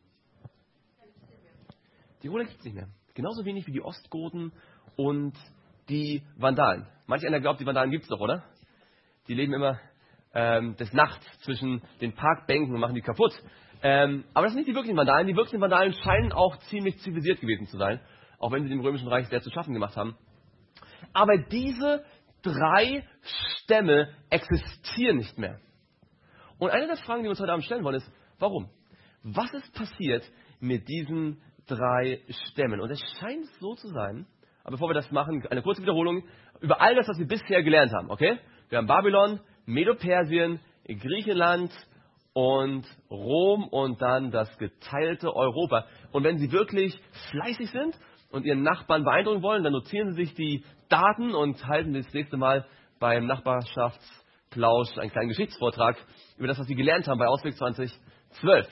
Die Heroler gibt es nicht mehr. Genauso wenig wie die Ostgoten und die Vandalen. Manch einer glaubt, die Vandalen gibt es doch, oder? Die leben immer ähm, des Nachts zwischen den Parkbänken und machen die kaputt. Ähm, aber das sind nicht die wirklichen Vandalen. Die wirklichen Vandalen scheinen auch ziemlich zivilisiert gewesen zu sein, auch wenn sie dem Römischen Reich sehr zu schaffen gemacht haben. Aber diese drei Stämme existieren nicht mehr. Und eine der Fragen, die wir uns heute Abend stellen wollen, ist, warum? Was ist passiert mit diesen drei Stämmen? Und es scheint so zu sein, aber bevor wir das machen, eine kurze Wiederholung über all das, was wir bisher gelernt haben. Okay? Wir haben Babylon, Medo-Persien, Griechenland und Rom und dann das geteilte Europa. Und wenn Sie wirklich fleißig sind und Ihren Nachbarn beeindrucken wollen, dann notieren Sie sich die Daten und halten das nächste Mal beim Nachbarschaftsplausch einen kleinen Geschichtsvortrag über das, was Sie gelernt haben bei Ausweg zwanzig zwölf.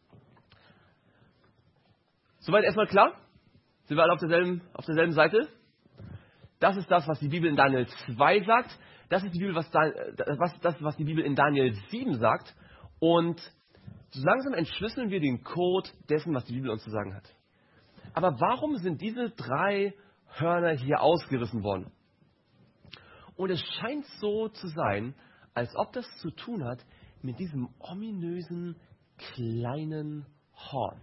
Soweit erstmal klar? Sind wir alle auf derselben, auf derselben Seite? Das ist das, was die Bibel in Daniel zwei sagt. Das ist die Bibel, was, was, das, was die Bibel in Daniel sieben sagt. Und So langsam entschlüsseln wir den Code dessen, was die Bibel uns zu sagen hat. Aber warum sind diese drei Hörner hier ausgerissen worden? Und es scheint so zu sein, als ob das zu tun hat mit diesem ominösen kleinen Horn.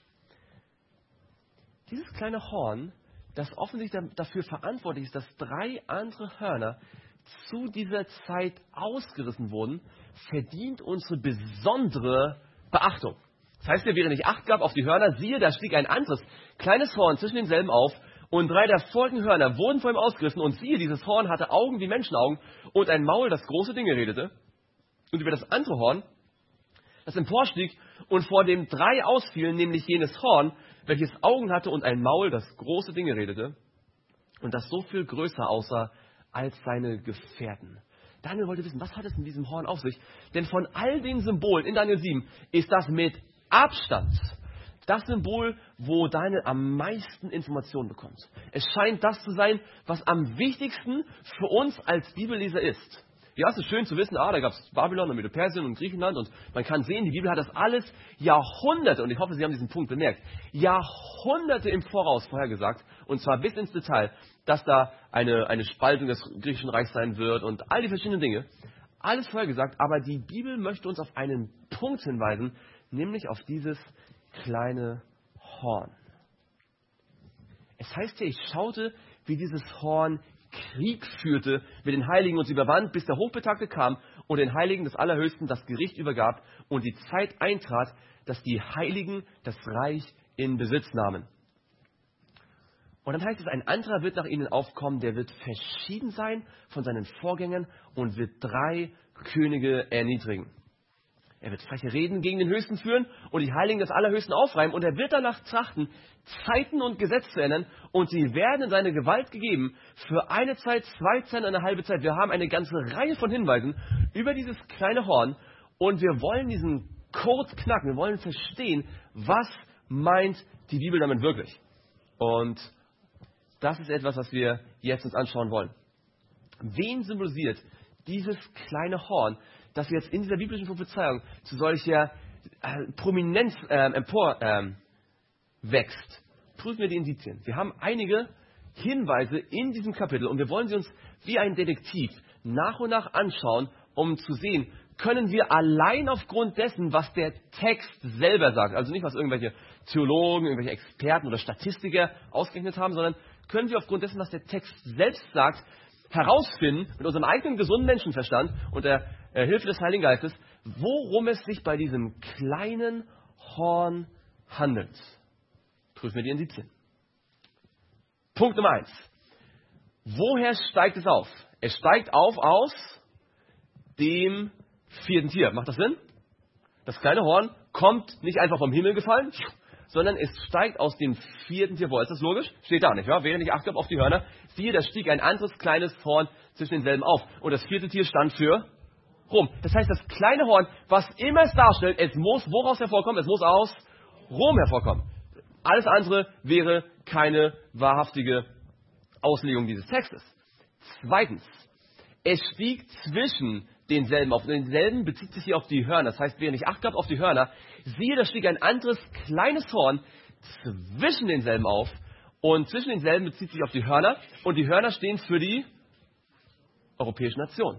Dieses kleine Horn, das offensichtlich dafür verantwortlich ist, dass drei andere Hörner zu dieser Zeit ausgerissen wurden, verdient unsere besondere Beachtung. Das heißt, während ich Acht gab auf die Hörner, siehe, da stieg ein anderes kleines Horn zwischen denselben auf, und drei der folgenden Hörner wurden vor ihm ausgerissen, und siehe, dieses Horn hatte Augen wie Menschenaugen und ein Maul, das große Dinge redete. Und über das andere Horn, das emporstieg und vor dem drei ausfielen, nämlich jenes Horn, welches Augen hatte und ein Maul, das große Dinge redete, und das so viel größer aussah als seine Gefährten. Daniel wollte wissen, was hat es in diesem Horn auf sich? Denn von all den Symbolen in Daniel sieben ist das mit Abstand das Symbol, wo Daniel am meisten Informationen bekommt. Es scheint das zu sein, was am wichtigsten für uns als Bibelleser ist. Ja, es ist schön zu wissen, ah, da gab es Babylon und Medo-Persien und Griechenland, und man kann sehen, die Bibel hat das alles Jahrhunderte, und ich hoffe, Sie haben diesen Punkt bemerkt, Jahrhunderte im Voraus vorhergesagt, und zwar bis ins Detail, dass da eine, eine Spaltung des griechischen Reichs sein wird und all die verschiedenen Dinge. Alles vorhergesagt, aber die Bibel möchte uns auf einen Punkt hinweisen, nämlich auf dieses kleine Horn. Es heißt hier, ich schaute, wie dieses Horn Krieg führte mit den Heiligen und sie überwand, bis der Hochbetagte kam und den Heiligen des Allerhöchsten das Gericht übergab und die Zeit eintrat, dass die Heiligen das Reich in Besitz nahmen. Und dann heißt es, ein anderer wird nach ihnen aufkommen, der wird verschieden sein von seinen Vorgängern und wird drei Könige erniedrigen. Er wird freche Reden gegen den Höchsten führen und die Heiligen des Allerhöchsten aufreiben. Und er wird danach trachten, Zeiten und Gesetz zu ändern. Und sie werden in seine Gewalt gegeben für eine Zeit, zwei Zeiten, eine halbe Zeit. Wir haben eine ganze Reihe von Hinweisen über dieses kleine Horn. Und wir wollen diesen Code knacken. Wir wollen verstehen, was meint die Bibel damit wirklich. Und das ist etwas, was wir jetzt uns anschauen wollen. Wen symbolisiert dieses kleine Horn, das jetzt in dieser biblischen Prophezeiung zu solcher äh, Prominenz äh, empor äh, wächst? Prüfen wir die Indizien. Wir haben einige Hinweise in diesem Kapitel und wir wollen sie uns wie ein Detektiv nach und nach anschauen, um zu sehen, können wir allein aufgrund dessen, was der Text selber sagt, also nicht, was irgendwelche Theologen, irgendwelche Experten oder Statistiker ausgerechnet haben, sondern können wir aufgrund dessen, was der Text selbst sagt, herausfinden, mit unserem eigenen gesunden Menschenverstand und der äh, Hilfe des Heiligen Geistes, worum es sich bei diesem kleinen Horn handelt. Prüfen wir die Indizien. Punkt Nummer eins. Woher steigt es auf? Es steigt auf aus dem vierten Tier. Macht das Sinn? Das kleine Horn kommt nicht einfach vom Himmel gefallen, sondern es steigt aus dem vierten Tier vor. Ist das logisch? Steht da nicht, ja? Während ich Acht gab auf die Hörner, siehe, da stieg ein anderes kleines Horn zwischen denselben auf. Und das vierte Tier stand für Rom. Das heißt, das kleine Horn, was immer es darstellt, es muss woraus hervorkommen? Es muss aus Rom hervorkommen. Alles andere wäre keine wahrhaftige Auslegung dieses Textes. Zweitens, es stieg zwischen denselben auf. Denselben bezieht sich hier auf die Hörner. Das heißt, während ich Acht gab auf die Hörner, siehe, da stieg ein anderes kleines Horn zwischen denselben auf. Und zwischen denselben bezieht sich auf die Hörner. Und die Hörner stehen für die europäischen Nationen.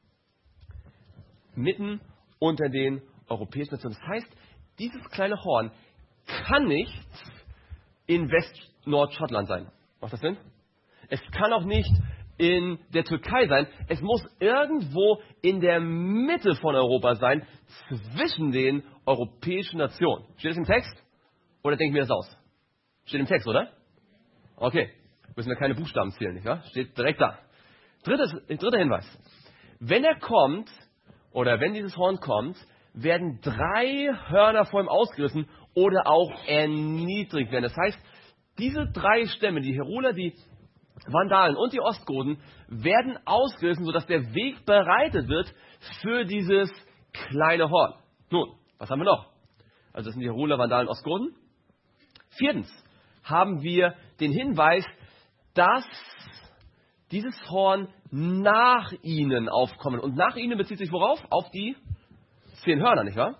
Mitten unter den europäischen Nationen. Das heißt, dieses kleine Horn kann nicht in West-Nord-Schottland sein. Macht das Sinn? Es kann auch nicht in der Türkei sein. Es muss irgendwo in der Mitte von Europa sein, zwischen den europäischen Nationen. Steht das im Text? Oder denke ich mir das aus? Steht im Text, oder? Okay. Müssen wir keine Buchstaben zählen, nicht wahr? Steht direkt da. Drittes, dritter Hinweis. Wenn er kommt, oder wenn dieses Horn kommt, werden drei Hörner vor ihm ausgerissen oder auch erniedrigt werden. Das heißt, diese drei Stämme, die Heruler, die Vandalen und die Ostgoten, werden ausgerissen, sodass der Weg bereitet wird für dieses kleine Horn. Nun, was haben wir noch? Also das sind die Heruler, Vandalen, Ostgoten. Viertens haben wir den Hinweis, dass dieses Horn nach ihnen aufkommen. Und nach ihnen bezieht sich worauf? Auf die zehn Hörner, nicht wahr?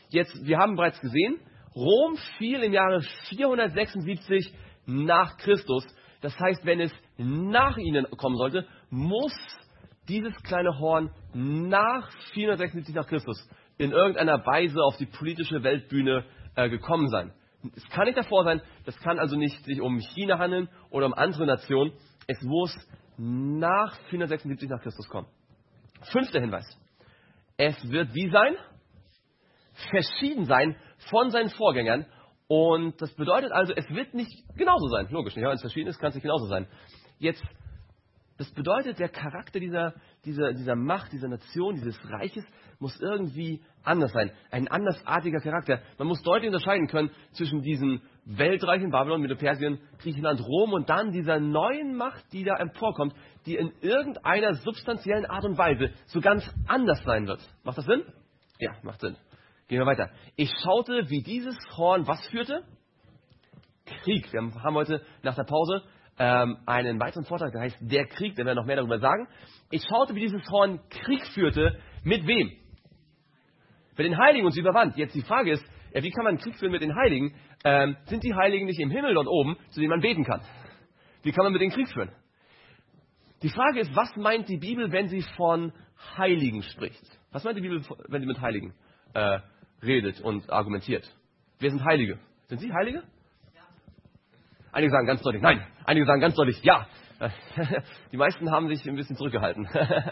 Jetzt, wir haben bereits gesehen, Rom fiel im Jahre vierhundertsechsundsiebzig nach Christus. Das heißt, wenn es nach ihnen kommen sollte, muss dieses kleine Horn nach vierhundertsechsundsiebzig nach Christus in irgendeiner Weise auf die politische Weltbühne äh, gekommen sein. Es kann nicht davor sein, das kann also nicht sich um China handeln oder um andere Nationen. Es muss nach vierhundertsechsundsiebzig nach Christus kommen. Fünfter Hinweis. Es wird wie sein? Verschieden sein von seinen Vorgängern. Und das bedeutet also, es wird nicht genauso sein. Logisch, nicht? Wenn es verschieden ist, kann es nicht genauso sein. Jetzt, das bedeutet, der Charakter dieser, dieser, dieser Macht, dieser Nation, dieses Reiches muss irgendwie anders sein. Ein andersartiger Charakter. Man muss deutlich unterscheiden können zwischen diesen Weltreichen, Babylon, Medo-Persien, Griechenland, Rom und dann dieser neuen Macht, die da emporkommt, die in irgendeiner substanziellen Art und Weise so ganz anders sein wird. Macht das Sinn? Ja, macht Sinn. Gehen wir weiter. Ich schaute, wie dieses Horn was führte? Krieg. Wir haben heute nach der Pause ähm, einen weiteren Vortrag, der heißt Der Krieg, da werden wir noch mehr darüber sagen. Ich schaute, wie dieses Horn Krieg führte. Mit wem? Mit den Heiligen und sie überwand. Jetzt die Frage ist, ja, wie kann man Krieg führen mit den Heiligen? Ähm, sind die Heiligen nicht im Himmel dort oben, zu denen man beten kann? Wie kann man mit denen Krieg führen? Die Frage ist, was meint die Bibel, wenn sie von Heiligen spricht? Was meint die Bibel, wenn sie mit Heiligen äh, redet und argumentiert? Wer sind Heilige? Sind Sie Heilige? Ja. Einige sagen ganz deutlich nein. Einige sagen ganz deutlich ja. Die meisten haben sich ein bisschen zurückgehalten.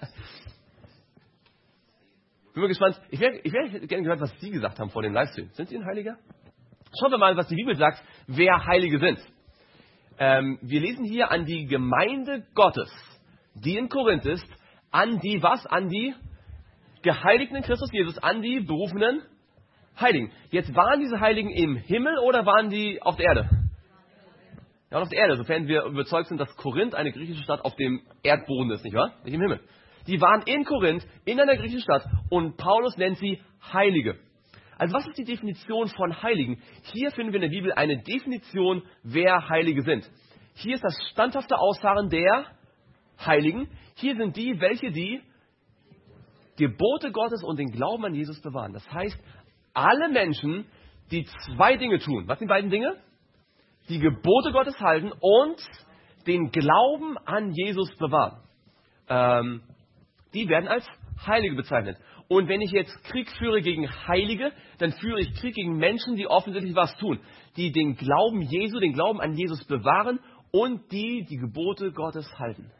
Bin mal gespannt. Ich wäre ich wär gerne gehört, was Sie gesagt haben vor dem Livestream. Sind Sie ein Heiliger? Schauen wir mal, was die Bibel sagt, wer Heilige sind. Ähm, wir lesen hier an die Gemeinde Gottes, die in Korinth ist, an die was? An die Geheiligten in Christus Jesus, an die berufenen Heiligen. Jetzt waren diese Heiligen im Himmel oder waren die auf der Erde? Ja, auf der Erde, sofern wir überzeugt sind, dass Korinth, eine griechische Stadt, auf dem Erdboden ist, nicht wahr? Nicht im Himmel. Die waren in Korinth, in einer griechischen Stadt, und Paulus nennt sie Heilige. Also was ist die Definition von Heiligen? Hier finden wir in der Bibel eine Definition, wer Heilige sind. Hier ist das standhafte Ausharren der Heiligen. Hier sind die, welche die Gebote Gottes und den Glauben an Jesus bewahren. Das heißt, alle Menschen, die zwei Dinge tun. Was sind die beiden Dinge? Die Gebote Gottes halten und den Glauben an Jesus bewahren. Ähm, die werden als Heilige bezeichnet. Und wenn ich jetzt Krieg führe gegen Heilige, dann führe ich Krieg gegen Menschen, die offensichtlich was tun. Die den Glauben Jesu, den Glauben an Jesus bewahren und die die Gebote Gottes halten.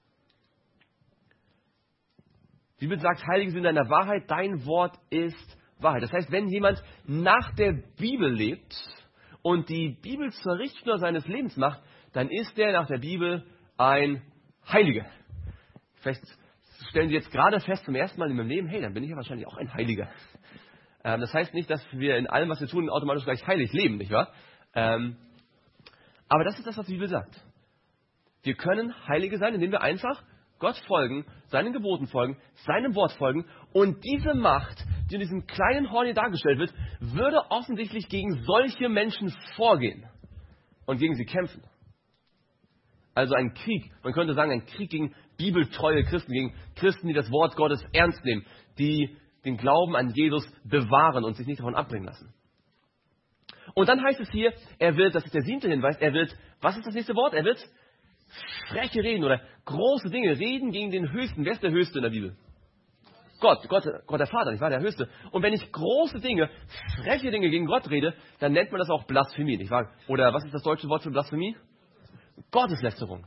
Die Bibel sagt, Heilige sind in der Wahrheit, dein Wort ist Wahrheit. Das heißt, wenn jemand nach der Bibel lebt und die Bibel zur Richtschnur seines Lebens macht, dann ist er nach der Bibel ein Heiliger. Vielleicht stellen Sie jetzt gerade fest zum ersten Mal in meinem Leben, hey, dann bin ich ja wahrscheinlich auch ein Heiliger. Ähm, das heißt nicht, dass wir in allem, was wir tun, automatisch gleich heilig leben, nicht wahr? Ähm, aber das ist das, was die Bibel sagt. Wir können Heilige sein, indem wir einfach Gott folgen, seinen Geboten folgen, seinem Wort folgen. Und diese Macht, die in diesem kleinen Horn hier dargestellt wird, würde offensichtlich gegen solche Menschen vorgehen und gegen sie kämpfen. Also ein Krieg, man könnte sagen, ein Krieg gegen bibeltreue Christen, gegen Christen, die das Wort Gottes ernst nehmen, die den Glauben an Jesus bewahren und sich nicht davon abbringen lassen. Und dann heißt es hier, er wird, das ist der siebte Hinweis, er wird, was ist das nächste Wort? Er wird freche Reden oder große Dinge reden gegen den Höchsten. Wer ist der Höchste in der Bibel? Gott, Gott, Gott der Vater, ich war der Höchste. Und wenn ich große Dinge, freche Dinge gegen Gott rede, dann nennt man das auch Blasphemie, nicht wahr? Oder was ist das deutsche Wort für Blasphemie? Gotteslästerung.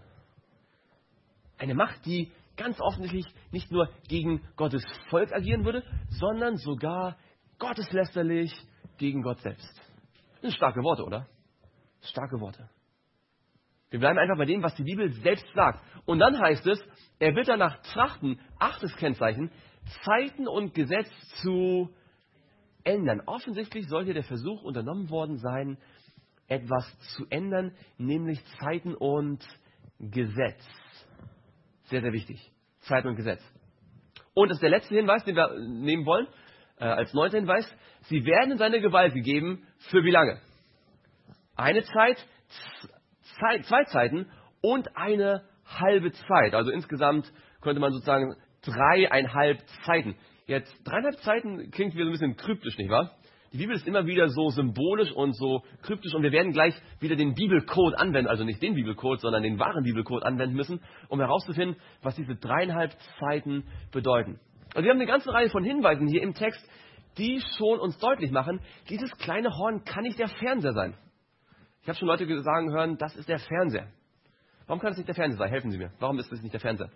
Eine Macht, die ganz offensichtlich nicht nur gegen Gottes Volk agieren würde, sondern sogar gotteslästerlich gegen Gott selbst. Das sind starke Worte, oder? Starke Worte. Wir bleiben einfach bei dem, was die Bibel selbst sagt. Und dann heißt es, er wird danach trachten, achtes Kennzeichen, Zeiten und Gesetz zu ändern. Offensichtlich soll hier der Versuch unternommen worden sein, etwas zu ändern, nämlich Zeiten und Gesetz. Sehr, sehr wichtig. Zeiten und Gesetz. Und das ist der letzte Hinweis, den wir nehmen wollen, äh, als neunter Hinweis. Sie werden in seine Gewalt gegeben, für wie lange? Eine Zeit, Zeit, zwei Zeiten und eine halbe Zeit. Also insgesamt könnte man sozusagen dreieinhalb Zeiten. Jetzt, dreieinhalb Zeiten klingt wieder so ein bisschen kryptisch, nicht wahr? Die die Bibel ist immer wieder so symbolisch und so kryptisch und wir werden gleich wieder den Bibelcode anwenden, also nicht den Bibelcode, sondern den wahren Bibelcode anwenden müssen, um herauszufinden, was diese dreieinhalb Zeiten bedeuten. Also wir haben eine ganze Reihe von Hinweisen hier im Text, die schon uns deutlich machen, dieses kleine Horn kann nicht der Fernseher sein. Ich habe schon Leute sagen hören, das ist der Fernseher. Warum kann es nicht der Fernseher sein? Helfen Sie mir. Warum ist es nicht der Fernseher?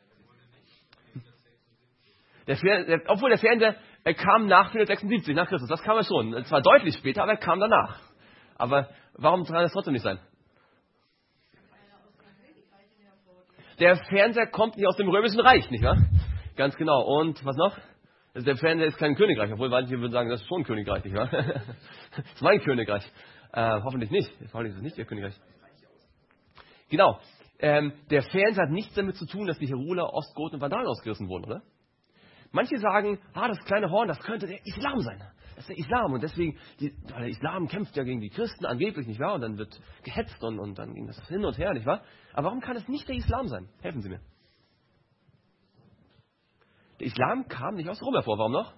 Der Fernseher, obwohl der Fernseher er kam nach vierhundertsechsundsiebzig, nach Christus. Das kam er schon. Zwar deutlich später, aber er kam danach. Aber warum kann es trotzdem nicht sein? Der Fernseher kommt nicht aus dem Römischen Reich, nicht wahr? Ganz genau. Und was noch? Der Fernseher ist kein Königreich, obwohl manche würden sagen, das ist schon ein Königreich, nicht wahr? Das ist mein Königreich. Äh, hoffentlich nicht. Hoffentlich ist es nicht Ihr Königreich. Genau. Ähm, der Fernseher hat nichts damit zu tun, dass die Heruler, Ostgoten und Vandalen ausgerissen wurden, oder? Manche sagen, ah, das kleine Horn, das könnte der Islam sein. Das ist der Islam. Und deswegen, die, der Islam kämpft ja gegen die Christen angeblich, nicht wahr? Und dann wird gehetzt und, und dann ging das hin und her, nicht wahr? Aber warum kann es nicht der Islam sein? Helfen Sie mir. Der Islam kam nicht aus Rom hervor. Warum noch?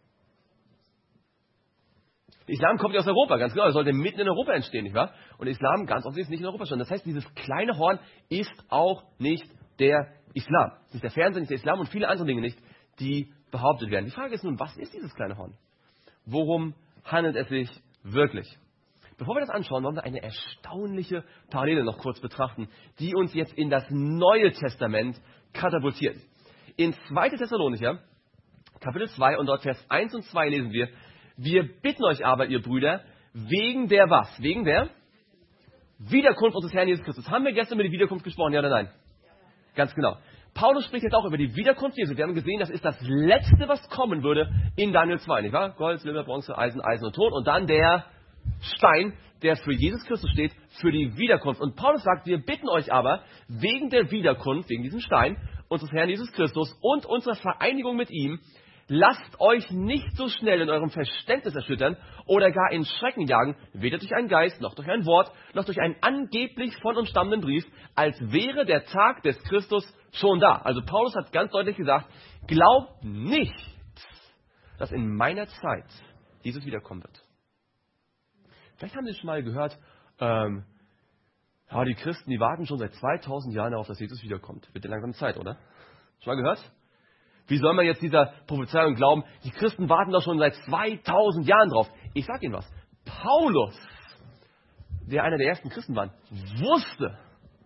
Der Islam kommt ja aus Europa, ganz genau. Er sollte mitten in Europa entstehen, nicht wahr? Und der Islam ganz offensichtlich nicht in Europa schon. Das heißt, dieses kleine Horn ist auch nicht der Islam. Nicht der Fernseher, nicht der Islam und viele andere Dinge nicht, die behauptet werden. Die Frage ist nun, was ist dieses kleine Horn? Worum handelt es sich wirklich? Bevor wir das anschauen, wollen wir eine erstaunliche Parallele noch kurz betrachten, die uns jetzt in das Neue Testament katapultiert. In zweiter Thessalonicher, Kapitel zwei und dort Vers eins und zwei lesen wir, wir bitten euch aber, ihr Brüder, wegen der was? Wegen der Wiederkunft unseres Herrn Jesus Christus. Haben wir gestern über die Wiederkunft gesprochen, ja oder nein? Ganz genau. Paulus spricht jetzt auch über die Wiederkunft Jesu. Wir haben gesehen, das ist das Letzte, was kommen würde in Daniel zwei, nicht wahr? Gold, Silber, Bronze, Eisen, Eisen und Ton. Und dann der Stein, der für Jesus Christus steht, für die Wiederkunft. Und Paulus sagt, wir bitten euch aber, wegen der Wiederkunft, wegen diesem Stein, unseres Herrn Jesus Christus und unserer Vereinigung mit ihm, lasst euch nicht so schnell in eurem Verständnis erschüttern oder gar in Schrecken jagen, weder durch einen Geist, noch durch ein Wort, noch durch einen angeblich von uns stammenden Brief, als wäre der Tag des Christus schon da. Also Paulus hat ganz deutlich gesagt, glaubt nicht, dass in meiner Zeit Jesus wiederkommen wird. Vielleicht haben Sie schon mal gehört, ähm, ja, die Christen, die warten schon seit zweitausend Jahren darauf, dass Jesus wiederkommt. Wird ja langsam Zeit, oder? Schon mal gehört? Wie soll man jetzt dieser Prophezeiung glauben? Die Christen warten doch schon seit zweitausend Jahren drauf. Ich sage Ihnen was. Paulus, der einer der ersten Christen war, wusste,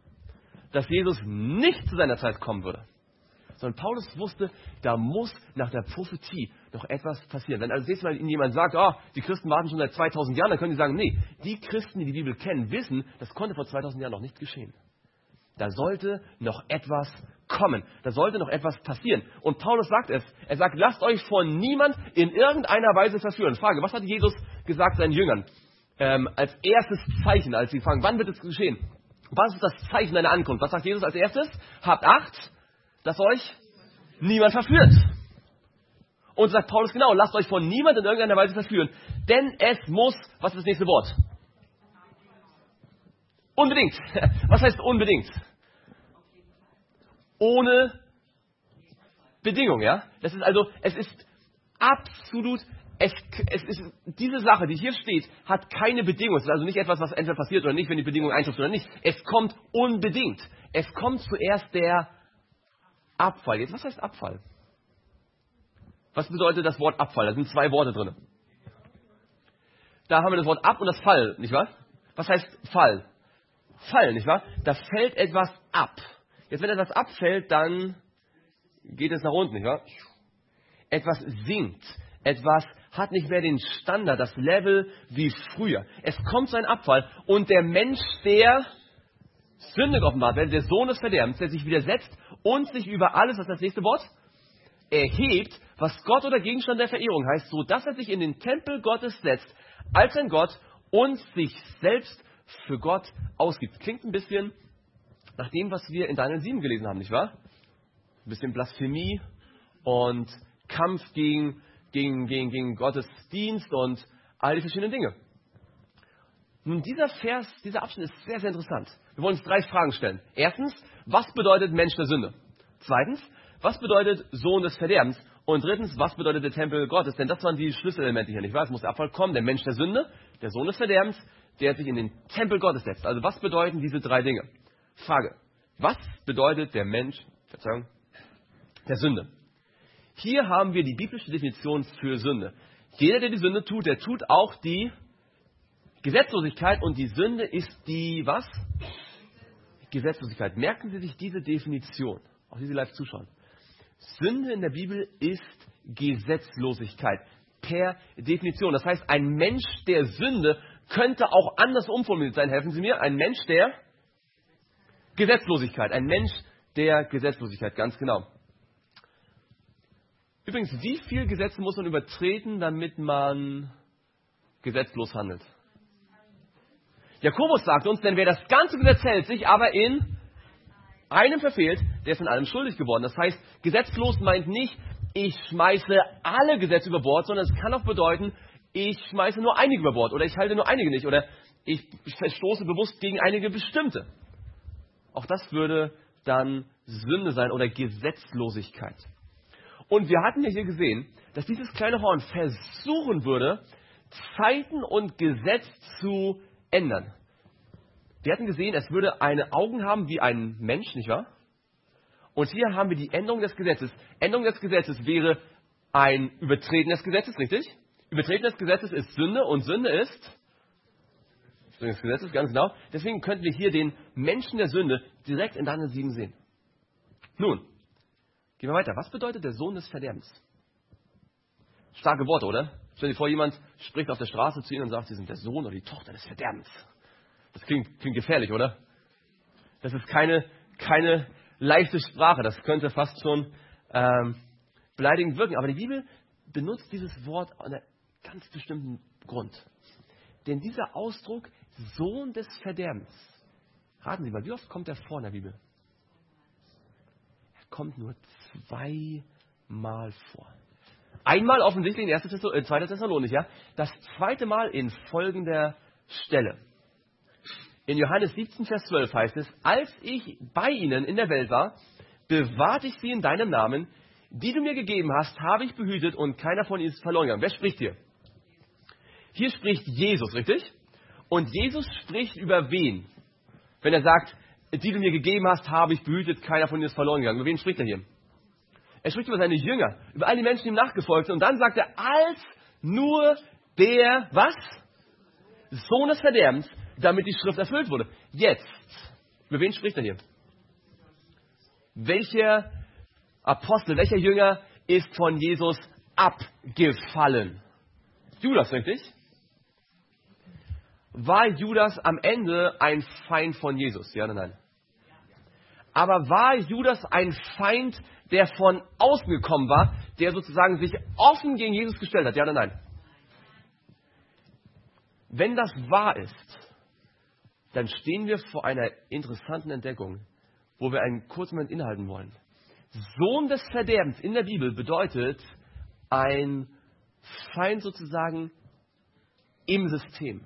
dass Jesus nicht zu seiner Zeit kommen würde. Sondern Paulus wusste, da muss nach der Prophetie noch etwas passieren. Wenn also das nächste Mal Ihnen jemand sagt, oh, die Christen warten schon seit zweitausend Jahren, dann können Sie sagen, nee, die Christen, die die Bibel kennen, wissen, das konnte vor zweitausend Jahren noch nicht geschehen. Da sollte noch etwas kommen. Da sollte noch etwas passieren. Und Paulus sagt es. Er sagt, lasst euch von niemand in irgendeiner Weise verführen. Frage, was hat Jesus gesagt seinen Jüngern? Ähm, als erstes Zeichen, als sie fragen, wann wird es geschehen? Was ist das Zeichen deiner Ankunft? Was sagt Jesus als erstes? Habt Acht, dass euch niemand verführt. Und sagt Paulus genau, lasst euch von niemand in irgendeiner Weise verführen. Denn es muss, was ist das nächste Wort? Unbedingt. Was heißt unbedingt? Ohne Bedingung, ja? Das ist also, es ist absolut, es, es ist, diese Sache, die hier steht, hat keine Bedingung. Es ist also nicht etwas, was entweder passiert oder nicht, wenn die Bedingung eintrifft oder nicht. Es kommt unbedingt. Es kommt zuerst der Abfall. Jetzt, was heißt Abfall? Was bedeutet das Wort Abfall? Da sind zwei Worte drin. Da haben wir das Wort Ab und das Fall, nicht wahr? Was heißt Fall? Fall, nicht wahr? Da fällt etwas ab. Jetzt, wenn etwas abfällt, dann geht es nach unten, nicht wahr? Etwas sinkt. Etwas hat nicht mehr den Standard, das Level wie früher. Es kommt zu einem Abfall und der Mensch, der Sünde offenbart wird, der Sohn des Verderbens, der sich widersetzt und sich über alles, was ist das nächste Wort? Erhebt, was Gott oder Gegenstand der Verehrung heißt, so dass er sich in den Tempel Gottes setzt, als ein Gott und sich selbst für Gott ausgibt. Klingt ein bisschen nach dem, was wir in Daniel sieben gelesen haben, nicht wahr? Ein bisschen Blasphemie und Kampf gegen, gegen, gegen, gegen Gottes Dienst und all die verschiedenen Dinge. Nun, dieser Vers, dieser Abschnitt ist sehr, sehr interessant. Wir wollen uns drei Fragen stellen. Erstens, was bedeutet Mensch der Sünde? Zweitens, was bedeutet Sohn des Verderbens? Und drittens, was bedeutet der Tempel Gottes? Denn das waren die Schlüsselelemente hier, nicht wahr? Es muss der Abfall kommen, der Mensch der Sünde, der Sohn des Verderbens, der sich in den Tempel Gottes setzt. Also was bedeuten diese drei Dinge? Frage, was bedeutet der Mensch, Verzeihung, der Sünde? Hier haben wir die biblische Definition für Sünde. Jeder, der die Sünde tut, der tut auch die Gesetzlosigkeit, und die Sünde ist die, was? Gesetzlosigkeit. Merken Sie sich diese Definition, auch die Sie live zuschauen. Sünde in der Bibel ist Gesetzlosigkeit per Definition. Das heißt, ein Mensch der Sünde könnte auch anders umformuliert sein. Helfen Sie mir. Ein Mensch der Gesetzlosigkeit. Ein Mensch der Gesetzlosigkeit, ganz genau. Übrigens, wie viele Gesetze muss man übertreten, damit man gesetzlos handelt? Jakobus sagt uns, denn wer das ganze Gesetz hält, sich aber in einem verfehlt, der ist in allem schuldig geworden. Das heißt, gesetzlos meint nicht, ich schmeiße alle Gesetze über Bord, sondern es kann auch bedeuten, ich schmeiße nur einige über Bord oder ich halte nur einige nicht oder ich verstoße bewusst gegen einige bestimmte. Auch das würde dann Sünde sein oder Gesetzlosigkeit. Und wir hatten ja hier gesehen, dass dieses kleine Horn versuchen würde, Zeiten und Gesetz zu ändern. Wir hatten gesehen, es würde eine Augen haben wie ein Mensch, nicht wahr? Und hier haben wir die Änderung des Gesetzes. Änderung des Gesetzes wäre ein Übertreten des Gesetzes, richtig? Übertreten des Gesetzes ist Sünde und Sünde ist Sünde des Gesetzes, ganz genau. Deswegen könnten wir hier den Menschen der Sünde direkt in Daniel sieben sehen. Nun, gehen wir weiter. Was bedeutet der Sohn des Verderbens? Starke Worte, oder? Stell dir vor, jemand spricht auf der Straße zu Ihnen und sagt, Sie sind der Sohn oder die Tochter des Verderbens. Das klingt, klingt gefährlich, oder? Das ist keine, keine leichte Sprache. Das könnte fast schon ähm, beleidigend wirken. Aber die Bibel benutzt dieses Wort aus einem ganz bestimmten Grund. Denn dieser Ausdruck, Sohn des Verderbens, raten Sie mal, wie oft kommt er vor in der Bibel? Er kommt nur zweimal vor. Einmal offensichtlich in erster Thessal- äh, zweiter Thessalonicher, das zweite Mal in folgender Stelle. In Johannes siebzehn, Vers zwölf heißt es, als ich bei ihnen in der Welt war, bewahrte ich sie in deinem Namen, die du mir gegeben hast, habe ich behütet und keiner von ihnen ist verloren gegangen. Wer spricht hier? Hier spricht Jesus, richtig? Und Jesus spricht über wen? Wenn er sagt, die du mir gegeben hast, habe ich behütet, keiner von ihnen ist verloren gegangen. Über wen spricht er hier? Er spricht über seine Jünger, über all die Menschen, die ihm nachgefolgt sind. Und dann sagt er, als nur der, was? Sohn des Verderbens, damit die Schrift erfüllt wurde. Jetzt, über wen spricht er hier? Welcher Apostel, welcher Jünger ist von Jesus abgefallen? Judas, richtig? War Judas am Ende ein Feind von Jesus? Ja oder nein? Aber war Judas ein Feind, der von außen gekommen war, der sozusagen sich offen gegen Jesus gestellt hat? Ja oder nein? Wenn das wahr ist, dann stehen wir vor einer interessanten Entdeckung, wo wir einen kurzen Moment innehalten wollen. Sohn des Verderbens in der Bibel bedeutet ein Feind sozusagen im System.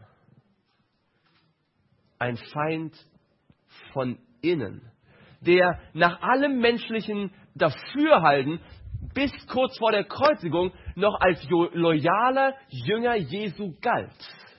Ein Feind von innen, der nach allem menschlichen Dafürhalten bis kurz vor der Kreuzigung noch als loyaler Jünger Jesu galt.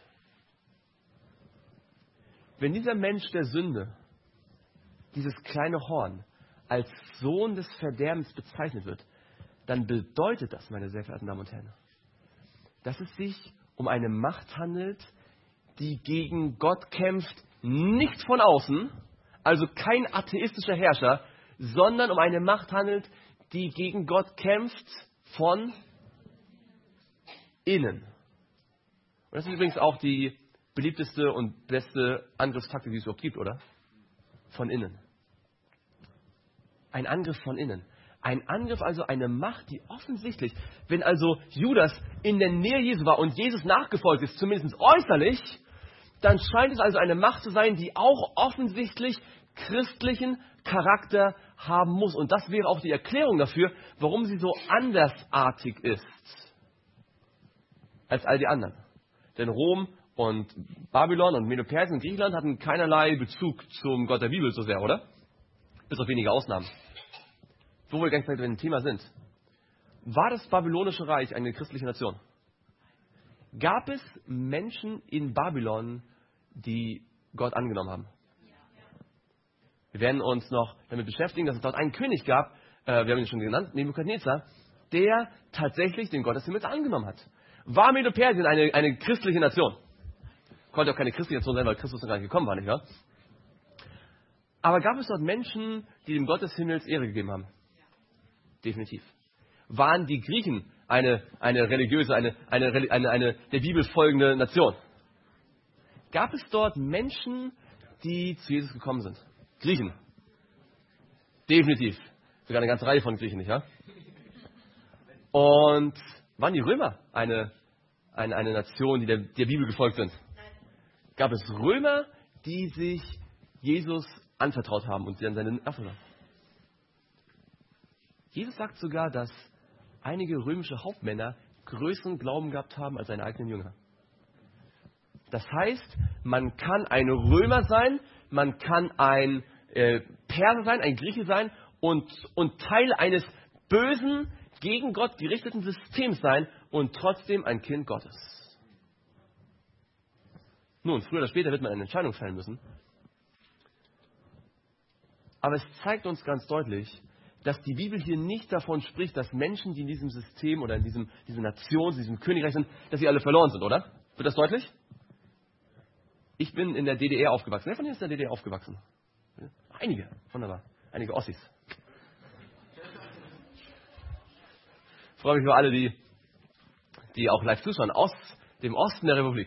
Wenn dieser Mensch der Sünde, dieses kleine Horn, als Sohn des Verderbens bezeichnet wird, dann bedeutet das, meine sehr verehrten Damen und Herren, dass es sich um eine Macht handelt, die gegen Gott kämpft, nicht von außen, also kein atheistischer Herrscher, sondern um eine Macht handelt, die gegen Gott kämpft von innen. Und das ist übrigens auch die beliebteste und beste Angriffstaktik, die es überhaupt gibt, oder? Von innen. Ein Angriff von innen. Ein Angriff, also eine Macht, die offensichtlich, wenn also Judas in der Nähe Jesu war und Jesus nachgefolgt ist, zumindest äußerlich, dann scheint es also eine Macht zu sein, die auch offensichtlich christlichen Charakter haben muss. Und das wäre auch die Erklärung dafür, warum sie so andersartig ist als all die anderen. Denn Rom und Babylon und Medo-Persien und Griechenland hatten keinerlei Bezug zum Gott der Bibel so sehr, oder? Bis auf wenige Ausnahmen. Wo wir ganz bei dem Thema sind. War das babylonische Reich eine christliche Nation? Gab es Menschen in Babylon, die Gott angenommen haben? Wir werden uns noch damit beschäftigen, dass es dort einen König gab, äh, wir haben ihn schon genannt, Nebukadnezar, der tatsächlich den Gotteshimmel angenommen hat. War Medo-Persien eine, eine christliche Nation? Konnte auch keine christliche Nation sein, weil Christus noch gar nicht gekommen war, nicht wahr? Aber gab es dort Menschen, die dem Gott des Himmels Ehre gegeben haben? Definitiv. Waren die Griechen eine, eine religiöse, eine, eine, eine, eine der Bibel folgende Nation? Gab es dort Menschen, die zu Jesus gekommen sind? Griechen. Definitiv. Sogar eine ganze Reihe von Griechen, nicht wahr? Und waren die Römer eine, eine, eine Nation, die der, der Bibel gefolgt sind? Gab es Römer, die sich Jesus anvertraut haben und sie an seine Nachfolger waren? Jesus sagt sogar, dass einige römische Hauptmänner größeren Glauben gehabt haben als seine eigenen Jünger. Das heißt, man kann ein Römer sein, man kann ein äh, Perser sein, ein Grieche sein und, und Teil eines bösen, gegen Gott gerichteten Systems sein und trotzdem ein Kind Gottes. Nun, früher oder später wird man eine Entscheidung fällen müssen. Aber es zeigt uns ganz deutlich, dass die Bibel hier nicht davon spricht, dass Menschen, die in diesem System oder in diesem, dieser Nation, in diesem Königreich sind, dass sie alle verloren sind, oder? Wird das deutlich? Ich bin in der D D R aufgewachsen. Wer von Ihnen ist in der D D R aufgewachsen? Einige. Wunderbar. Einige Ossis. Ich freue mich über alle, die, die auch live zuschauen, aus dem Osten der Republik.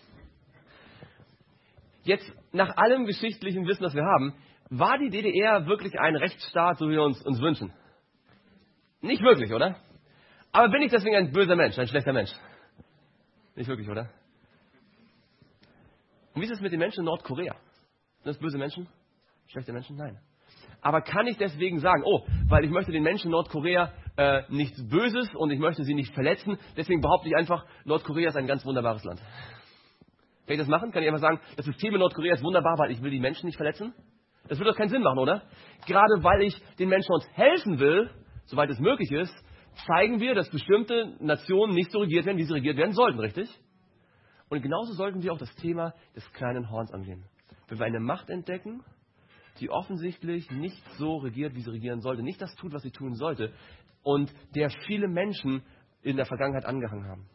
Jetzt, nach allem geschichtlichen Wissen, das wir haben, war die D D R wirklich ein Rechtsstaat, so wie wir uns, uns wünschen? Nicht wirklich, oder? Aber bin ich deswegen ein böser Mensch, ein schlechter Mensch? Nicht wirklich, oder? Und wie ist es mit den Menschen in Nordkorea? Sind das böse Menschen? Schlechte Menschen? Nein. Aber kann ich deswegen sagen, oh, weil ich möchte den Menschen in Nordkorea äh, nichts Böses und ich möchte sie nicht verletzen, deswegen behaupte ich einfach, Nordkorea ist ein ganz wunderbares Land. Kann ich das machen? Kann ich einfach sagen, das System in Nordkorea ist wunderbar, weil ich will die Menschen nicht verletzen? Das würde doch keinen Sinn machen, oder? Gerade weil ich den Menschen uns helfen will, soweit es möglich ist, zeigen wir, dass bestimmte Nationen nicht so regiert werden, wie sie regiert werden sollten, richtig? Und genauso sollten wir auch das Thema des kleinen Horns angehen. Wenn wir eine Macht entdecken, die offensichtlich nicht so regiert, wie sie regieren sollte, nicht das tut, was sie tun sollte, und der viele Menschen in der Vergangenheit angehangen haben.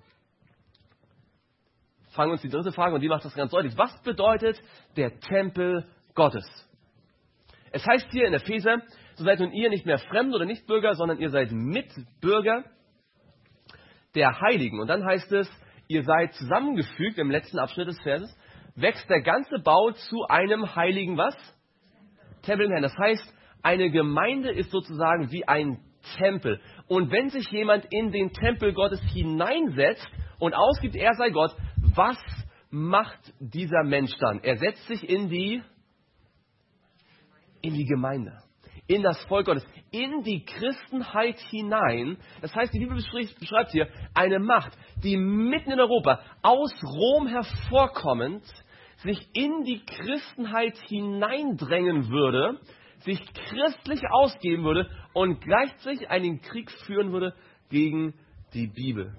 Fangen wir uns die dritte Frage, und die macht das ganz deutlich. Was bedeutet der Tempel Gottes? Es heißt hier in Epheser, so seid nun ihr nicht mehr Fremde oder Nichtbürger, sondern ihr seid Mitbürger der Heiligen. Und dann heißt es, ihr seid zusammengefügt, im letzten Abschnitt des Verses, wächst der ganze Bau zu einem heiligen was? Tempel im Herrn. Das heißt, eine Gemeinde ist sozusagen wie ein Tempel. Und wenn sich jemand in den Tempel Gottes hineinsetzt und ausgibt, er sei Gott, was macht dieser Mensch dann? Er setzt sich in die, in die Gemeinde, in das Volk Gottes, in die Christenheit hinein. Das heißt, die Bibel beschreibt hier eine Macht, die mitten in Europa, aus Rom hervorkommend, sich in die Christenheit hineindrängen würde, sich christlich ausgeben würde und gleichzeitig einen Krieg führen würde gegen die Bibel.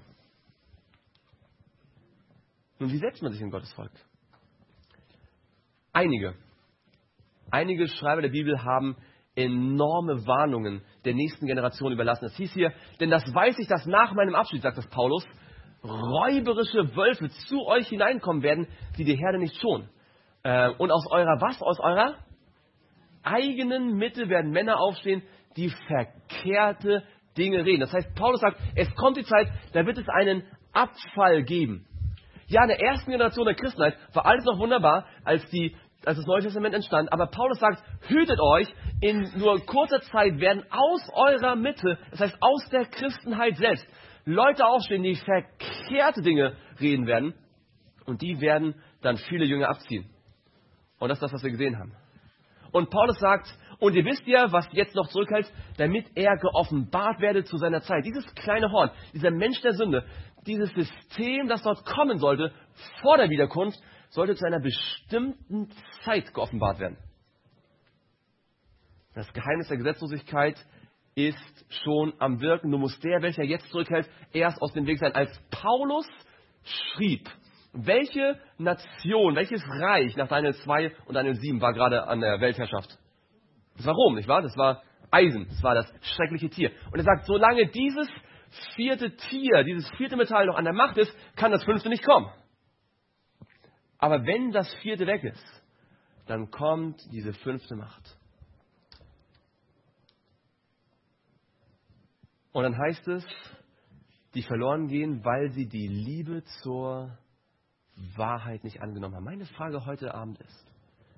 Nun, wie setzt man sich in Gottes Volk? Einige, einige Schreiber der Bibel haben enorme Warnungen der nächsten Generation überlassen. Es hieß hier, denn das weiß ich, dass nach meinem Abschied, sagt das Paulus, räuberische Wölfe zu euch hineinkommen werden, die die Herde nicht schonen. Äh, und aus eurer was? Aus eurer eigenen Mitte werden Männer aufstehen, die verkehrte Dinge reden. Das heißt, Paulus sagt, es kommt die Zeit, da wird es einen Abfall geben. Ja, in der ersten Generation der Christenheit war alles noch wunderbar, als, die, als das Neue Testament entstand. Aber Paulus sagt, hütet euch, in nur kurzer Zeit werden aus eurer Mitte, das heißt aus der Christenheit selbst, Leute aufstehen, die verkehrte Dinge reden werden. Und die werden dann viele Jünger abziehen. Und das ist das, was wir gesehen haben. Und Paulus sagt, und ihr wisst ja, was jetzt noch zurückhält, damit er geoffenbart werde zu seiner Zeit. Dieses kleine Horn, dieser Mensch der Sünde, dieses System, das dort kommen sollte, vor der Wiederkunft, sollte zu einer bestimmten Zeit geoffenbart werden. Das Geheimnis der Gesetzlosigkeit ist schon am Wirken. Nur muss der, welcher jetzt zurückhält, erst aus dem Weg sein. Als Paulus schrieb, welche Nation, welches Reich nach Daniel zwei und Daniel sieben war gerade an der Weltherrschaft? Das war Rom, nicht wahr? Das war Eisen, das war das schreckliche Tier. Und er sagt, solange dieses vierte Tier, dieses vierte Metall noch an der Macht ist, kann das fünfte nicht kommen. Aber wenn das vierte weg ist, dann kommt diese fünfte Macht. Und dann heißt es, die verloren gehen, weil sie die Liebe zur Wahrheit nicht angenommen haben. Meine Frage heute Abend ist,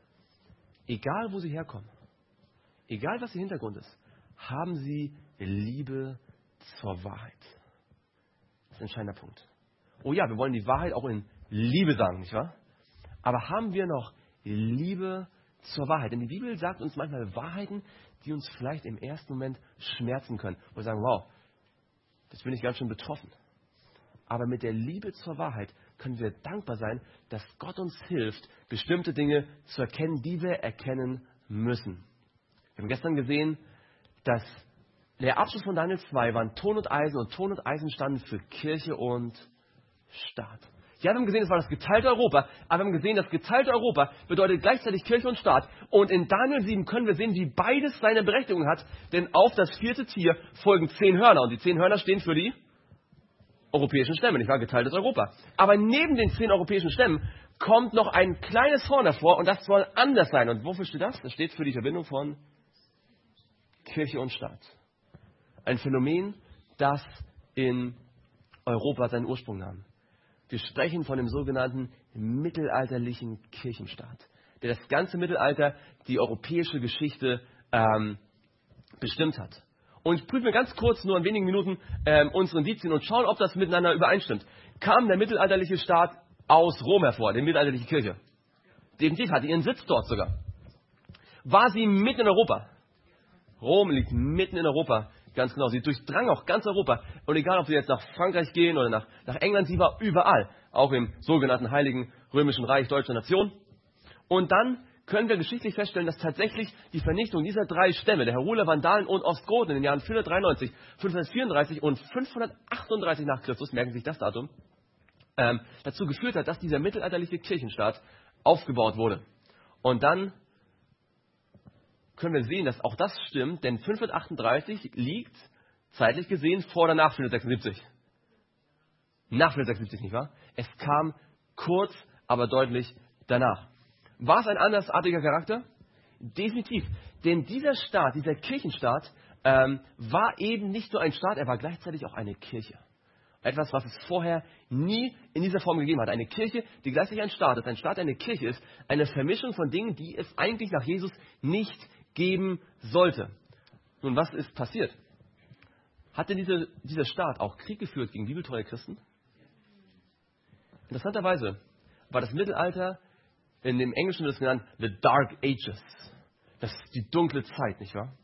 egal wo sie herkommen, egal was ihr Hintergrund ist, haben sie Liebe zur Wahrheit? Das ist ein entscheidender Punkt. Oh ja, wir wollen die Wahrheit auch in Liebe sagen, nicht wahr? Aber haben wir noch Liebe zur Wahrheit? Denn die Bibel sagt uns manchmal Wahrheiten, die uns vielleicht im ersten Moment schmerzen können. Wo wir sagen, wow, das bin ich ganz schön betroffen. Aber mit der Liebe zur Wahrheit können wir dankbar sein, dass Gott uns hilft, bestimmte Dinge zu erkennen, die wir erkennen müssen. Wir haben gestern gesehen, dass der Abschluss von Daniel zwei waren Ton und Eisen und Ton und Eisen standen für Kirche und Staat. Ja, wir haben gesehen, es war das geteilte Europa, aber wir haben gesehen, das geteilte Europa bedeutet gleichzeitig Kirche und Staat. Und in Daniel sieben können wir sehen, wie beides seine Berechtigung hat, denn auf das vierte Tier folgen zehn Hörner und die zehn Hörner stehen für die europäischen Stämme, nicht wahr? Geteiltes Europa. Aber neben den zehn europäischen Stämmen kommt noch ein kleines Horn hervor und das soll anders sein. Und wofür steht das? Das steht für die Verbindung von Kirche und Staat. Ein Phänomen, das in Europa seinen Ursprung nahm. Wir sprechen von dem sogenannten mittelalterlichen Kirchenstaat, der das ganze Mittelalter, die europäische Geschichte ähm, bestimmt hat. Und ich prüfe mir ganz kurz, nur in wenigen Minuten, ähm, unsere Indizien und schauen, ob das miteinander übereinstimmt. Kam der mittelalterliche Staat aus Rom hervor, die mittelalterliche Kirche? Definitiv, hatte ihren Sitz dort sogar. War sie mitten in Europa? Rom liegt mitten in Europa, ganz genau. Sie durchdrang auch ganz Europa. Und egal, ob sie jetzt nach Frankreich gehen oder nach, nach England, sie war überall. Auch im sogenannten Heiligen Römischen Reich Deutscher Nation. Und dann können wir geschichtlich feststellen, dass tatsächlich die Vernichtung dieser drei Stämme, der Heruler, Vandalen und Ostgoten in den Jahren vierhundertdreiundneunzig, fünfhundertvierunddreißig und fünfhundertachtunddreißig nach Christus, merken Sie sich das Datum, ähm, dazu geführt hat, dass dieser mittelalterliche Kirchenstaat aufgebaut wurde. Und dann können wir sehen, dass auch das stimmt, denn fünfhundertachtunddreißig liegt, zeitlich gesehen, vor oder nach fünfhundertsechsundsiebzig. Nach fünfhundertsechsundsiebzig, nicht wahr? Es kam kurz, aber deutlich danach. War es ein andersartiger Charakter? Definitiv. Denn dieser Staat, dieser Kirchenstaat, ähm, war eben nicht nur ein Staat, er war gleichzeitig auch eine Kirche. Etwas, was es vorher nie in dieser Form gegeben hat. Eine Kirche, die gleichzeitig ein Staat ist. Ein Staat, der eine Kirche ist. Eine Vermischung von Dingen, die es eigentlich nach Jesus nicht geben sollte. Nun, was ist passiert? Hat denn diese, dieser Staat auch Krieg geführt gegen bibeltreue Christen? Interessanterweise war das Mittelalter, in dem Englischen wird es genannt, the Dark Ages. Das ist die dunkle Zeit, nicht wahr?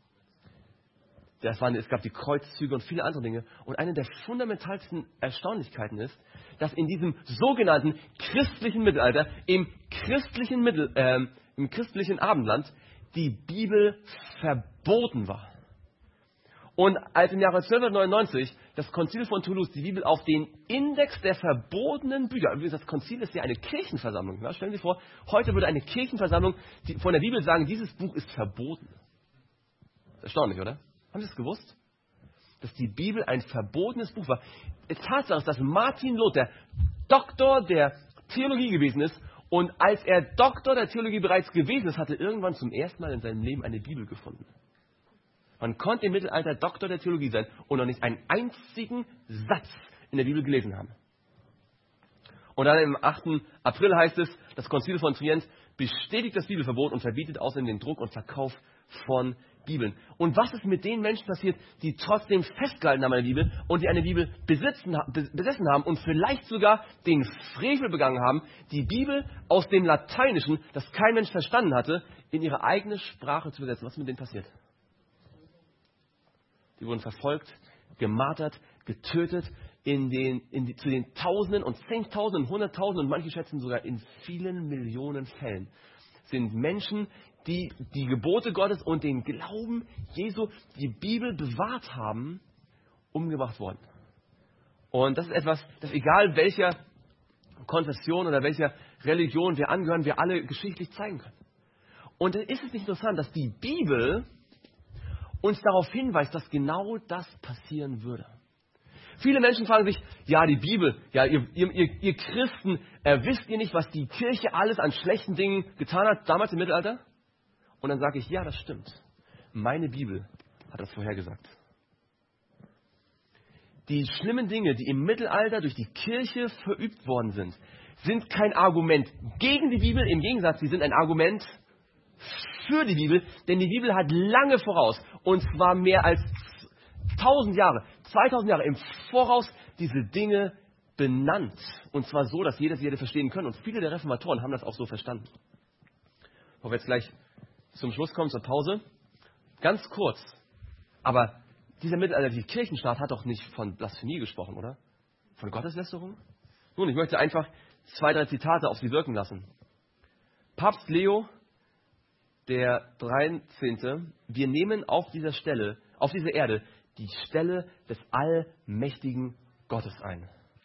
Das waren, es gab die Kreuzzüge und viele andere Dinge. Und eine der fundamentalsten Erstaunlichkeiten ist, dass in diesem sogenannten christlichen Mittelalter, im christlichen, Mittel, äh, im christlichen Abendland, die Bibel verboten war. Und als im Jahre zwölfhundertneunundneunzig das Konzil von Toulouse die Bibel auf den Index der verbotenen Bücher, übrigens das Konzil ist ja eine Kirchenversammlung, ja? Stellen Sie sich vor, heute würde eine Kirchenversammlung die, von der Bibel sagen, dieses Buch ist verboten. Erstaunlich, oder? Haben Sie es gewusst? Dass die Bibel ein verbotenes Buch war. Tatsache ist, dass Martin Luther Doktor der Theologie gewesen ist und als er Doktor der Theologie bereits gewesen ist, hatte er irgendwann zum ersten Mal in seinem Leben eine Bibel gefunden. Man konnte im Mittelalter Doktor der Theologie sein und noch nicht einen einzigen Satz in der Bibel gelesen haben. Und dann im achten April heißt es, das Konzil von Trient bestätigt das Bibelverbot und verbietet außerdem den Druck und Verkauf von Bibeln. Und was ist mit den Menschen passiert, die trotzdem festgehalten haben an der Bibel und die eine Bibel besitzen, besessen haben und vielleicht sogar den Frevel begangen haben, die Bibel aus dem Lateinischen, das kein Mensch verstanden hatte, in ihre eigene Sprache zu übersetzen? Was ist mit denen passiert? Die wurden verfolgt, gemartert, getötet, in den, in die, zu den Tausenden und Zehntausenden, Hunderttausenden und manche schätzen sogar in vielen Millionen Fällen sind Menschen die die Gebote Gottes und den Glauben Jesu, die Bibel bewahrt haben, umgebracht worden. Und das ist etwas, das egal welcher Konfession oder welcher Religion wir angehören, wir alle geschichtlich zeigen können. Und dann ist es nicht interessant, dass die Bibel uns darauf hinweist, dass genau das passieren würde. Viele Menschen fragen sich, ja, die Bibel, ja, ihr, ihr, ihr Christen, äh, wisst ihr nicht, was die Kirche alles an schlechten Dingen getan hat, damals im Mittelalter? Und dann sage ich, ja, das stimmt. Meine Bibel hat das vorhergesagt. Die schlimmen Dinge, die im Mittelalter durch die Kirche verübt worden sind, sind kein Argument gegen die Bibel, im Gegensatz, sie sind ein Argument für die Bibel, denn die Bibel hat lange voraus, und zwar mehr als tausend Jahre, zweitausend Jahre im Voraus diese Dinge benannt. Und zwar so, dass jeder sie hätte verstehen können. Und viele der Reformatoren haben das auch so verstanden. Bevor wir jetzt gleich zum Schluss kommen, zur Pause, ganz kurz, aber dieser mittelalterliche Kirchenstaat hat doch nicht von Blasphemie gesprochen, oder? Von Gotteslästerung? Nun, ich möchte einfach zwei, drei Zitate auf Sie wirken lassen. Papst Leo der dreizehnte. Wir nehmen auf dieser Stelle, auf dieser Erde, die Stelle des allmächtigen Gottes ein.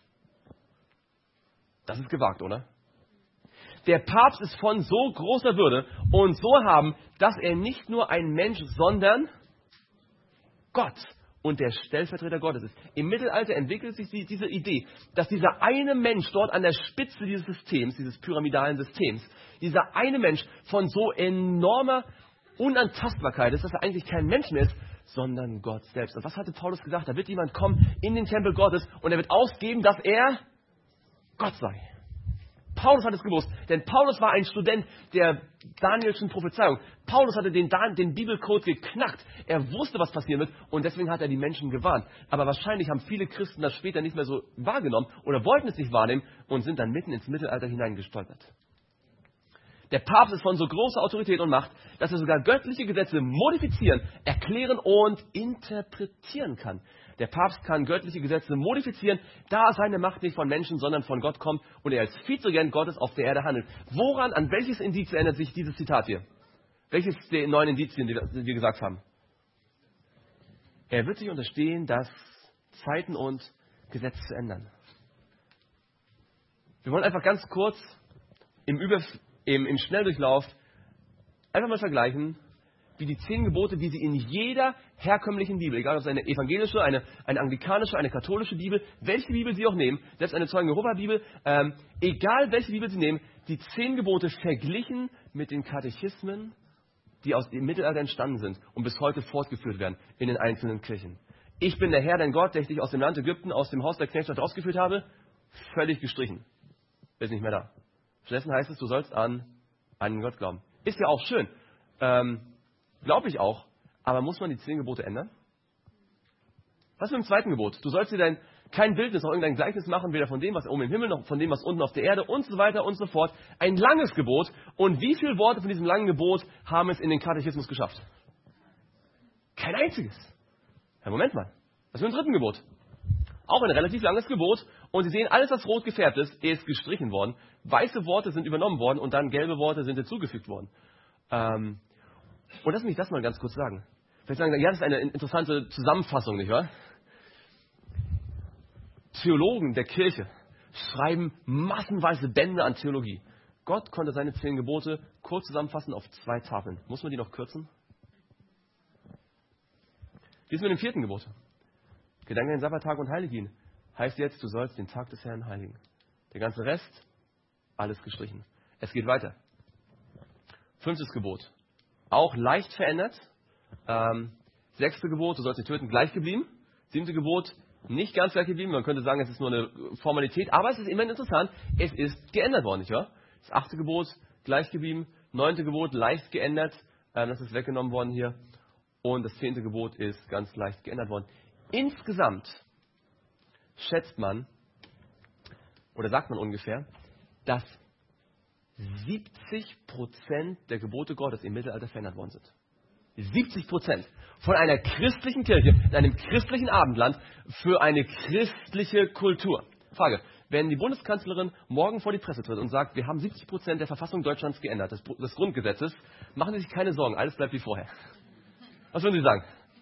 Das ist gewagt, oder? Der Papst ist von so großer Würde und so haben, dass er nicht nur ein Mensch, sondern Gott und der Stellvertreter Gottes ist. Im Mittelalter entwickelt sich die, diese Idee, dass dieser eine Mensch dort an der Spitze dieses Systems, dieses pyramidalen Systems, dieser eine Mensch von so enormer Unantastbarkeit ist, dass er eigentlich kein Mensch mehr ist, sondern Gott selbst. Und was hatte Paulus gesagt? Da wird jemand kommen in den Tempel Gottes und er wird ausgeben, dass er Gott sei. Paulus hat es gewusst, denn Paulus war ein Student der Danielschen Prophezeiung. Paulus hatte den, Dan- den Bibelcode geknackt. Er wusste, was passieren wird, und deswegen hat er die Menschen gewarnt. Aber wahrscheinlich haben viele Christen das später nicht mehr so wahrgenommen oder wollten es nicht wahrnehmen und sind dann mitten ins Mittelalter hineingestolpert. Der Papst ist von so großer Autorität und Macht, dass er sogar göttliche Gesetze modifizieren, erklären und interpretieren kann. Der Papst kann göttliche Gesetze modifizieren, da seine Macht nicht von Menschen, sondern von Gott kommt und er als Vizeregent Gottes auf der Erde handelt. Woran, an welches Indiz erinnert sich dieses Zitat hier? Welches der neuen Indizien, die wir gesagt haben? Er wird sich unterstehen, dass Zeiten und Gesetze zu ändern. Wir wollen einfach ganz kurz im, Über, im, im Schnelldurchlauf einfach mal vergleichen, wie die zehn Gebote, wie sie in jeder herkömmlichen Bibel, egal ob es eine evangelische, eine, eine anglikanische, eine katholische Bibel, welche Bibel Sie auch nehmen, selbst eine Zeugen-Jehova-Bibel, ähm, egal welche Bibel Sie nehmen, die zehn Gebote verglichen mit den Katechismen, die aus dem Mittelalter entstanden sind und bis heute fortgeführt werden in den einzelnen Kirchen. Ich bin der Herr, dein Gott, der dich aus dem Land Ägypten, aus dem Haus der Knechtschaft rausgeführt habe, völlig gestrichen. Ist nicht mehr da. Stattdessen heißt es, du sollst an einen Gott glauben. Ist ja auch schön. Ähm, Glaube ich auch. Aber muss man die zehn Gebote ändern? Was mit dem zweiten Gebot? Du sollst dir dein, kein Bildnis noch irgendein Gleichnis machen, weder von dem, was oben im Himmel, noch von dem, was unten auf der Erde und so weiter und so fort. Ein langes Gebot. Und wie viele Worte von diesem langen Gebot haben es in den Katechismus geschafft? Kein einziges. Ja, Moment mal. Was mit dem dritten Gebot? Auch ein relativ langes Gebot. Und Sie sehen, alles, was rot gefärbt ist, ist gestrichen worden. Weiße Worte sind übernommen worden und dann gelbe Worte sind hinzugefügt worden. Ähm, und lass mich das mal ganz kurz sagen. Vielleicht sagen Sie, ja, das ist eine interessante Zusammenfassung, nicht wahr? Theologen der Kirche schreiben massenweise Bände an Theologie. Gott konnte seine zehn Gebote kurz zusammenfassen auf zwei Tafeln. Muss man die noch kürzen? Wie ist mit dem vierten Gebot? Gedenke an den Sabbattag und heilige ihn. Heißt jetzt, du sollst den Tag des Herrn heiligen. Der ganze Rest, alles gestrichen. Es geht weiter. Fünftes Gebot. Auch leicht verändert. Ähm, sechste Gebot, du sollst nicht töten, gleich geblieben. Siebte Gebot, nicht ganz gleich geblieben. Man könnte sagen, es ist nur eine Formalität, aber es ist immerhin interessant. Es ist geändert worden, nicht wahr? Das achte Gebot, gleich geblieben. Neunte Gebot, leicht geändert. Ähm, das ist weggenommen worden hier. Und das zehnte Gebot ist ganz leicht geändert worden. Insgesamt schätzt man, oder sagt man ungefähr, dass siebzig Prozent der Gebote Gottes im Mittelalter verändert worden sind. siebzig Prozent von einer christlichen Kirche, in einem christlichen Abendland, für eine christliche Kultur. Frage, wenn die Bundeskanzlerin morgen vor die Presse tritt und sagt, wir haben siebzig Prozent der Verfassung Deutschlands geändert, des, des Grundgesetzes, machen Sie sich keine Sorgen, alles bleibt wie vorher. Was würden Sie sagen?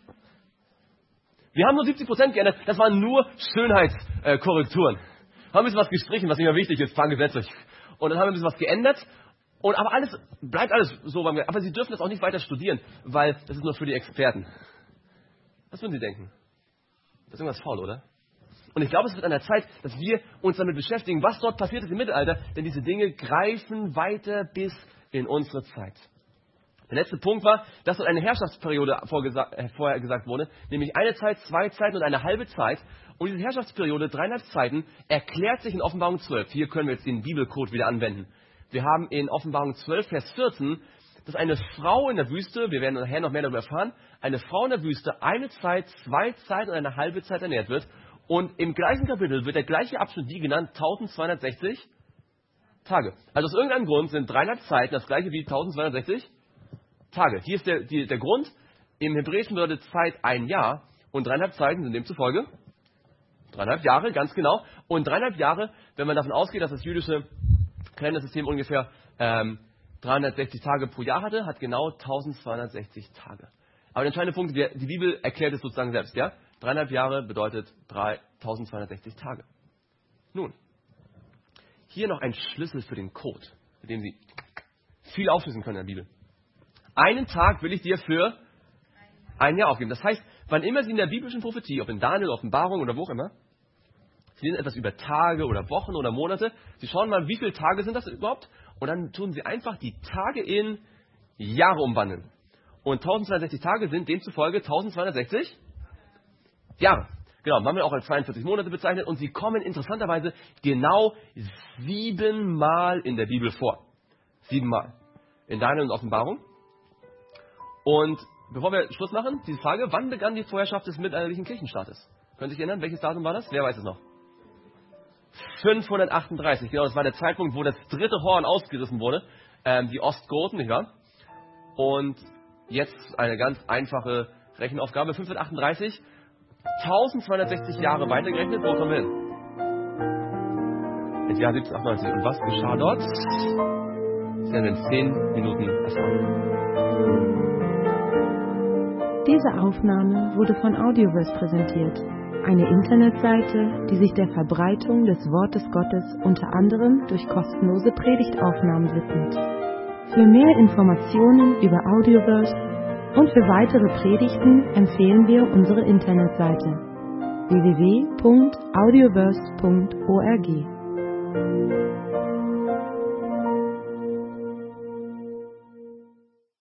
Wir haben nur siebzig Prozent geändert, das waren nur Schönheitskorrekturen. Äh, haben ein bisschen was gestrichen, was nicht mehr wichtig ist, ein paar Gesetze. Und dann haben wir ein bisschen was geändert. Und aber alles, bleibt alles so beim Aber Sie dürfen das auch nicht weiter studieren, weil das ist nur für die Experten. Was würden Sie denken? Das ist irgendwas faul, oder? Und ich glaube, es wird an der Zeit, dass wir uns damit beschäftigen, was dort passiert ist im Mittelalter, denn diese Dinge greifen weiter bis in unsere Zeit. Der letzte Punkt war, dass dort eine Herrschaftsperiode äh, vorher gesagt wurde, nämlich eine Zeit, zwei Zeiten und eine halbe Zeit. Und diese Herrschaftsperiode, dreieinhalb Zeiten, erklärt sich in Offenbarung zwölf. Hier können wir jetzt den Bibelcode wieder anwenden. Wir haben in Offenbarung zwölf, Vers vierzehn, dass eine Frau in der Wüste, wir werden nachher noch mehr darüber erfahren, eine Frau in der Wüste eine Zeit, zwei Zeiten und eine halbe Zeit ernährt wird. Und im gleichen Kapitel wird der gleiche Abschnitt wie genannt, eintausendzweihundertsechzig Tage. Also aus irgendeinem Grund sind dreieinhalb Zeiten das gleiche wie eintausendzweihundertsechzig Tage. Hier ist der, die, der Grund. Im Hebräischen bedeutet Zeit ein Jahr und dreieinhalb Zeiten sind demzufolge dreieinhalb Jahre, ganz genau. Und dreieinhalb Jahre, wenn man davon ausgeht, dass das jüdische Kalendersystem ungefähr ähm, dreihundertsechzig Tage pro Jahr hatte, hat genau eintausendzweihundertsechzig Tage. Aber der entscheidende Punkt, die, die Bibel erklärt es sozusagen selbst. Ja? Dreieinhalb Jahre bedeutet eintausendzweihundertsechzig Tage. Nun, hier noch ein Schlüssel für den Code, mit dem Sie viel aufschlüsseln können in der Bibel. Einen Tag will ich dir für ein Jahr aufgeben. Das heißt, wann immer Sie in der biblischen Prophetie, ob in Daniel, Offenbarung oder wo auch immer, Sie lesen etwas über Tage oder Wochen oder Monate, Sie schauen mal, wie viele Tage sind das überhaupt, und dann tun Sie einfach die Tage in Jahre umwandeln. Und eintausendzweihundertsechzig Tage sind demzufolge eintausendzweihundertsechzig Jahre. Genau, man wird auch als zweiundvierzig Monate bezeichnet, und sie kommen interessanterweise genau siebenmal in der Bibel vor. Siebenmal. In Daniel und Offenbarung. Und bevor wir Schluss machen, diese Frage, wann begann die Vorherrschaft des mittelalterlichen Kirchenstaates? Können Sie sich erinnern, welches Datum war das? Wer weiß es noch? fünfhundertachtunddreißig, genau, das war der Zeitpunkt, wo das dritte Horn ausgerissen wurde, ähm, die Ostgoten, nicht wahr? Und jetzt eine ganz einfache Rechenaufgabe, fünfhundertachtunddreißig, eintausendzweihundertsechzig Jahre weitergerechnet, wo kommen wir hin? Ins Jahr siebzehnhundertachtundneunzig. Und was geschah dort? Das werden wir in zehn Minuten erfahren. Diese Aufnahme wurde von Audioverse präsentiert, eine Internetseite, die sich der Verbreitung des Wortes Gottes unter anderem durch kostenlose Predigtaufnahmen widmet. Für mehr Informationen über Audioverse und für weitere Predigten empfehlen wir unsere Internetseite w w w punkt audioverse punkt org.